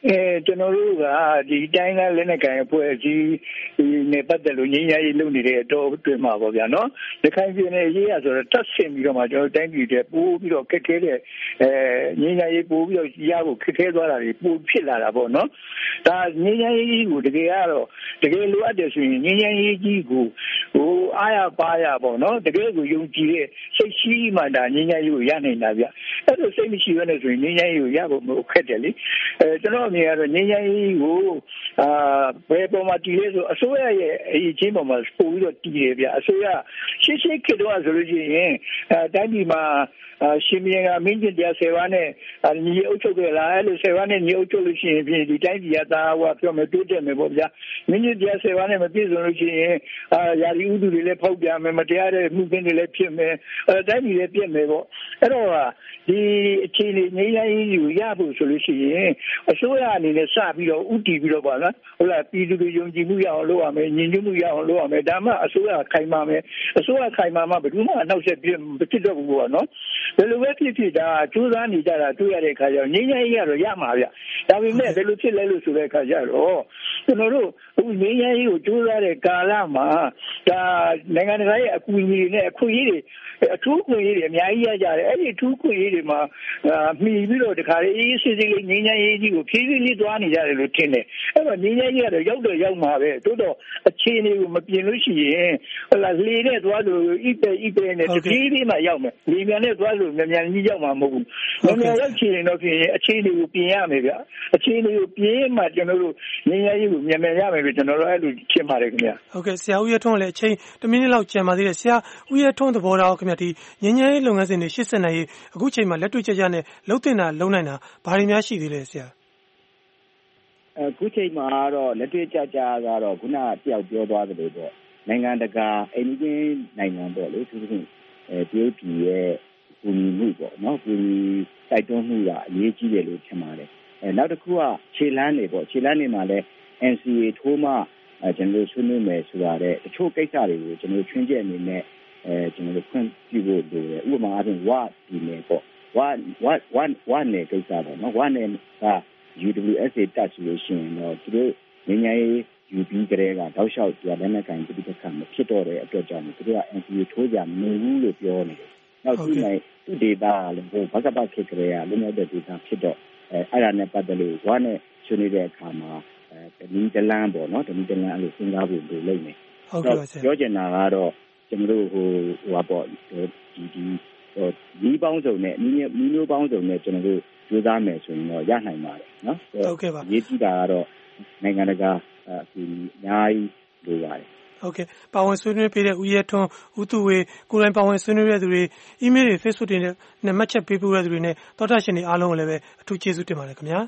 အဲကျွန်တော်တို့ကဒီတိုင်းသားလက်နက်ကိုင်အဖွဲ့အစည်းနဲ့ပတ်သက်လို့ငြိမ်းချမ်းရေးလုပ်နေတဲ့အတော်အတွင်းမှာပေါ့ဗျာနော်ရခိုင်ပြည်နယ်ရေးရဆိုတော့တတ်ဆင်ပြီးတော့မှကျွန်တော်တိုင်းပြည်တွေပိုးပြီးတော့ခက်ခဲတဲ့အဲငြိမ်းချမ်းရေးပိုးပြီးတော့ရဖို့ခက်ခဲသွားတာတွေပိုဖြစ်လာတာပေါ့နော်ဒါငြိမ်းချမ်းရေးကိုတကယ်ကတော့တကယ်လိုအပ်တယ်ဆိုရင်ငြိမ်းချမ်းရေးကြီးကိုဟိုအားရပါရပေါ့နော်တကယ်ကိုယုံကြည်တဲ့စိတ်ရှိမှဒါငြိမ်းချမ်းရေးကိုရနိုင်တာဗျအဲ့လိုစိတ်မရှိဘဲနဲ့ဆိုရင်ငြိမ်းချမ်းရေးကိုရဖို့မခက်တယ်လေအဲကျွန်တော်အမြင်ကတော့ငြိမ်းချမ်းရေးကိုအာဘယ်ပေါ်မှာတည်လဲဆိုအစိုးရရဲ့အရေးချင်းပေါ်မှာပို့ပြီးတော့တည်တယ်ဗျအစိုးရရှင်းရှင်းခေတ္တဆိုလို့ရှိရင်အဲတိုင်းပြည်မှာရှင်မြေကမင်းကျင်တရားဆယ်ပါးနဲ့ညီအုပ်ချုပ်ကြလားအဲ့လိုဆယ်ပါးနဲ့ညီအုပ်ချုပ်လို့ရှိရင်ဒီတိုင်းပြည်ကသာဝါပြောမယ်တိုးတက်မယ်ပေါ့ဗျာမင်းကျင်တရားဆယ်ပါးနဲ့မပြည့်စုံလို့ရှိရင်အာယာရီဥဒုတွေလည်းဖောက်ပြမယ်မတရားတဲ့မှုခင်းတွေလည်းဖြစ်မယ်အဲတိုင်းပြည်လည်းပြည့်မယ်ပေါ့အဲ့တော့ဒီအခြေအနေငြိမ်းချမ်းရေးကိုရဖို့ဆိုလို့ရှိရင်အစိုးရအနေနဲ့စပြီးတော့ဥတီပြီးတော့ပါလားဟုတ်လားပြည်သူတွေယုံကြည်မှုရအောင်လုပ်ရမယ်ညီညွတ်မှုရအောင်လုပ်ရမယ်ဒါမှအစိုးရခိုင်မာမယ်အစိုးရခိုင်မာမှဘယ်သူမှအနောက်ဆက်ပြဖြစ်တော့ဘူးပေါ့နော်ဘယ်လိုပဲဖြစ်ဖြစ်ဒါစူးစမ်းနေကြတာတွေ့ရတဲ့အခါကျတော့ငြိမ်းချမ်းရေးကတော့ရမှာဗျဒါပေမဲ့ဘယ်လိုဖြစ်လဲလို့ဆိုတဲ့အခါကျတော့ကျွန်တော်တို့အခုငြိမ်းချမ်းရေးကိုစူးစမ်းတဲ့ကာလမှာဒါနိုင်ငံတကာရဲ့အကူအညီတွေနဲ့အခွင့်အရေးတွေအထူးခွင့်ရေးတွေအများကြီးရကြတယ်အဲ့ဒီအထူးခွင့်ရေးတွေမှာမှီပြီးတော့တခါလေအေးစစ်စစ်လေးငြိမ်းချမ်းရေးကြီးကိုဖြည်းဖြည်းလေးသွားနေကြတယ်လို့ထင်တယ်အဲ့တော့ငြိမ်းချမ်းရေးကတော့ရောက်တော့ရောက်မှာပဲတိုးတော့အခြေအနေကိုမပြင်လို့ရှိရင်ဟလာလေနဲ့သွားလို့ဣပေဣပေနဲ့တပြေးပြေးမှရောက်မယ်လေမြန်နဲ့သွားလို့မြန်မြန်ကြီးရောက်မှာမဟုတ်ဘူးမြန်မြန်ရောက်ချင်တော့ဖြစ်ရင်အခြေအနေကိုပြင်ရမယ်ဗျအခြေအနေကိုပြင်မှကျွန်တော်တို့ငြိမ်းချမ်းရေးကိုမြန်မြန်ရမယ်လို့ကျွန်တော်တို့အဲ့လိုထင်ပါတယ်ခင်ဗျဟုတ်ကဲ့ဆရာဦးရထွန်းလည်းအချိန်တစ်မိနစ်လောက်ကြာပါသေးတယ်ဆရာဦးရထွန်းသဘောထားခင်ဗျဒီငြိမ်းချမ်းရေးလုပ်ငန်းစဉ်တွေရှေ့ဆက်နိုင်ရေးအခုချိန်မှာလက်တွေ့ကျကျနဲ့လှုပ်တင်တာလုံနိုင်တာဘာတွေများရှိသေးလဲဆရာအခုချိန်မှာတော့လက်တွေ့ကျကျကတော့ခုနကတယောက်ပြောသွားသလိုပေါ့နိုင်ငံတကာအိမ်နီးနိုင်ငံပေါ့လေသူတို့အဲတရုတ်ပြည်ရဲ့ကူညီမှုပေါ့နော်ကူညီတိုက်တွန်းမှုကအရေးကြီးတယ်လို့ထင်ပါတယ်အဲနောက်တစ်ခုကခြေလမ်းတွေပေါ့ခြေလမ်းတွေမှာလည်း N C A ထိုးမှအဲကျွန်တော်ဆွေးနွေးမယ်ဆိုတာတဲ့တချို့ကိစ္စတွေကိုကျွန်တော်ချွင်းချက်အနေနဲ့အဲကျွန်တော်ဖွင့်ပြဖို့လိုတယ်ဥပမာအားဖြင့်ဝဒီနယ်ပေါ့ဝဝဝဝနယ်ကိစ္စပေါ့နော်ဝနယ်က U W S A တက်ဆိုလို့ရှိရင်တော့သူတို့ငင်းငယ်ယူပြီးကြတဲ့ကတောက်လျှောက်ကြလက်နက်ကန်ပြည်ပခါမဖြစ်တော့တဲ့အတွက်ကြောင့်သူတို့က N C A ထိုးကြမနေဘူးလို့ပြောနေတယ်နောက်ဒီနေ့သူဒေတာလည်းဟိုဘာကပတ်ဖြစ်ကြရလုံးဝတဲ့ဒေတာဖြစ်တော့အဲအဲ့ဒါနဲ့ပတ်သက်လို့ဝနဲ့ဆွေးနွေးတဲ့အခါမှာအဲတနည်းတလန်းပေါ့နော်တနည်းတလန်းအဲ့လိုစဉ်းစားဖို့လိုလိမ့်မယ်ဟုတ်ကဲ့ပါဆရာပြောချင်တာကတော့ကျွန်တော်တို့ဟိုဟိုပါပေါ့ဒီဒီဟိုဒီပေါင်းစုံနဲ့မျိုးမျိုးပေါင်းစုံနဲ့ကျွန်တော်တို့ကြိုးစားမယ်ဆိုရင်တော့ရနိုင်ပါတယ်နော်ဟုတ်ကဲ့ပါရေးကြည့်တာကတော့နိုင်ငံတကာအခုအများကြီးလိုပါတယ်ဟုတ်ကဲ့ပါဝင်ဆွေးနွေးပေးတဲ့ဦးရဲထွန်းဦးသူဝေကိုယ်တိုင်ပါဝင်ဆွေးနွေးတဲ့သူတွေ email တွေ Facebook တွေနဲ့မှတ်ချက်ပေးပို့တဲ့သူတွေနဲ့တောတာရှင်တွေအားလုံးကိုလည်းပဲအထူးကျေးဇူးတင်ပါတယ်ခင်ဗျာ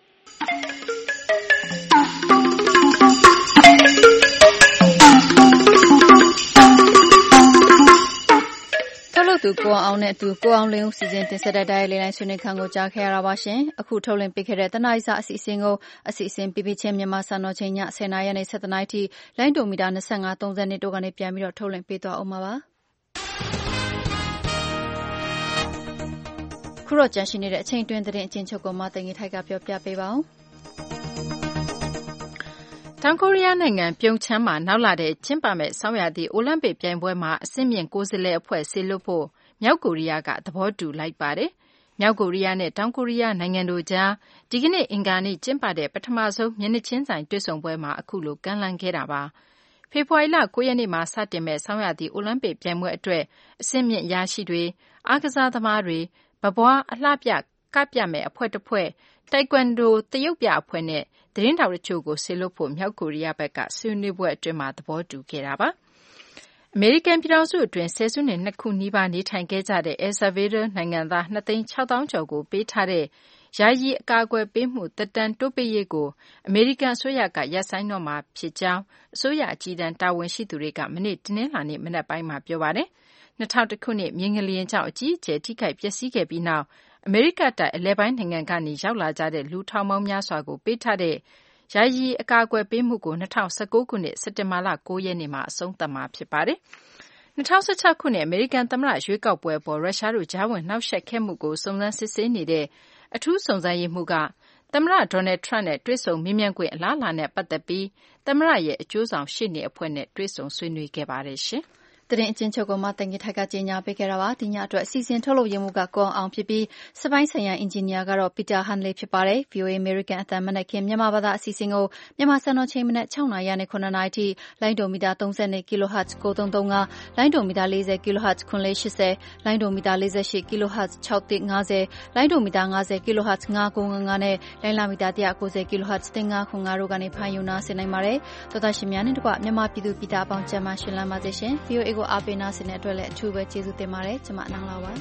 ထုတ်သူကိုအောင်နဲ့အတူကိုအောင်လင်းဦးစီစဉ်တင်ဆက်တဲ့တိုင်းလေးတိုင်းဆွေးနွေးခန်းကိုကြားခဲ့ရတာပါရှင်အခုထုတ်လင်းပေးခဲ့တဲ့တနအီစာအစီအစဉ်ကိုအစီအစဉ်ပြပြချင်းမြန်မာစံတော်ချိန်ညဆယ်နာရီနဲ့ဆယ်နာရီထိလိုင်းဒိုမီတာနှစ်၅ သုံး၀တို့ကနေပြန်ပြီးတော့ထုတ်လင်းပေးသွားအောင်ပါခုတော့ကြန့်ရှိနေတဲ့အချိန်တွင်းသတင်းအချင်းချုပ်ကိုမသိင်္ဂီထိုက်ကပြောပြပေးပါဦးတောင်ကိုရီးယားနိုင်ငံပြုံချမ်းမှာနောက်လာတဲ့ကျင်းပမဲ့ဆောင်းရာသီအိုလံပစ်ပြိုင်ပွဲမှာအဆင့်မြင့်ကိုယ်စားလှယ်အဖွဲ့ဆေလွတ်ဖို့မြောက်ကိုရီးယားကသဘောတူလိုက်ပါတယ်။မြောက်ကိုရီးယားနဲ့တောင်ကိုရီးယားနိုင်ငံတို့ကြားဒီကနေ့အင်္ဂါနေ့ကျင်းပတဲ့ပထမဆုံးမျက်နှာချင်းဆိုင်တွေ့ဆုံပွဲမှာအခုလိုကမ်းလှမ်းခဲ့တာပါ။ဖေဖော်ဝါရီလ၉ရက်နေ့မှာစတင်မဲ့ဆောင်းရာသီအိုလံပစ်ပြိုင်ပွဲအတွက်အဆင့်မြင့်ရရှိတွေအားကစားသမားတွေဗပွားအလှပြကပြမဲ့အဖွဲ့တစ်ဖွဲ့တိုက်ကွန်ဒိုတရုတ်ပြအဖွဲ့နဲ့သတင်းတောက်တချို့ကိုဆေလွတ်ဖို့မြောက်ကိုရီးယားဘက်ကဆွေးနွေးပွဲအတွင်းမှာသဘောတူခဲ့တာပါ။အမေရိကန်ပြည်ထောင်စုအတွင်းဆယ်စုနှစ်နှစ်ခုနီးပါးနေထိုင်ခဲ့ကြတဲ့ El Salvador နိုင်ငံသားနှစ်သိန်းခြောက်သောင်းကျော်ကိုပေးထားတဲ့ယာယီအကာအကွယ်ပေးမှုသက်တမ်းတိုးပေးရေးကိုအမေရိကန်အစိုးရကရပ်ဆိုင်းတော့မှာဖြစ်ကြောင်းအစိုးရအကြီးတန်းတာဝန်ရှိသူတွေကမနေ့တနင်္လာနေ့မနက်ပိုင်းမှာပြောပါတယ်။၂၀၀၁ခုနှစ်မြေငလျင်ကြောင့်အကြီးအကျယ်ထိခိုက်ပျက်စီးခဲ့ပြီးနောက်အမေရိကတိုက်အလဲပိုင်းနိုင်ငံကနေရောက်လာကြတဲ့လူထောင်ပေါင်းများစွာကိုပေးထားတဲ့ယာယီအကာအကွယ်ပေးမှုကို၂၀၁၉ခုနှစ်စက်တင်ဘာလ၉ရက်နေ့မှာအဆုံးသတ်မှာဖြစ်ပါတယ်။၂၀၁၆ခုနှစ်အမေရိကန်သမ္မတရွေးကောက်ပွဲပေါ်ရုရှားတို့ကြားဝင်နှောက်ယှက်ခဲ့မှုကိုစုံစမ်းစစ်ဆေးနေတဲ့အထူးစုံစမ်းရေးမှူးကသမ္မတ Donald Trump နဲ့တွေ့ဆုံမေးမြန်းခွင့်အလားအလာနဲ့ပတ်သက်ပြီးသမ္မတရဲ့အကျိုးဆောင်ရှေ့နေအဖွဲ့နဲ့တွေ့ဆုံဆွေးနွေးခဲ့ပါတယ်ရှင်။သတင်းအကျဉ်းချုပ်ကိုမှတင်ကြထိုက်ကကြေညာပေးခဲ့တာပါဒီညအတွက်အစီအစဉ်ထုတ်လုပ်ရမှုကကောင်းအောင်ဖြစ်ပြီးစပိုင်းဆိုင်ရာအင်ဂျင်နီယာကတော့ Peter Hanley ဖြစ်ပါတယ် ဗွီအိုအေ American အသံမနက်ခင်းမြန်မာဘာသာအစီအစဉ်ကိုမြန်မာစံတော်ချိန်မနက်၆နာရီနဲ့၇နာရီထိလိုင်းဒိုမီတာ၃၂ kHz ၉၃၃၅လိုင်းဒိုမီတာ၄၀ kHz ၇၄၈၀လိုင်းဒိုမီတာ၄၈ kHz ၆၁၅၀လိုင်းဒိုမီတာ၅၀ kHz ၅၉၅၅နဲ့လိုင်းလာမီတာ၁၉၀ kHz ၁၅ခွန်၅တို့ကနေဖမ်းယူနာဆင်နိုင်ပါတယ်သောသားရှင်များနဲ့တကွမြန်မာပြည်သူပြည်သားအပေါင်းကျန်းမာရှင်လန်းပါစေရှင် ဗွီအိုအေ ကိုအားပေးနာဆင်တဲ့အတွက်လည်းအထူးပဲကျေးဇူးတင်ပါတယ်ကျွန်မအနန္ဒာပါ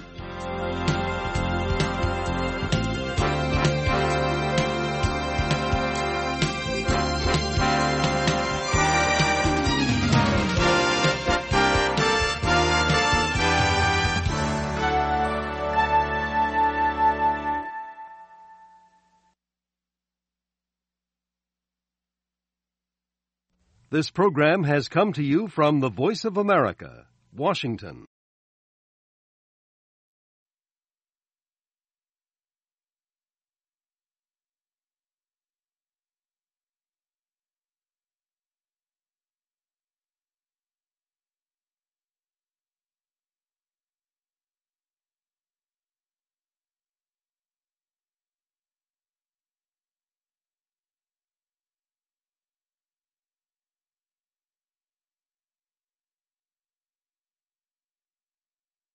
This program has come to you from the Voice of America, Washington.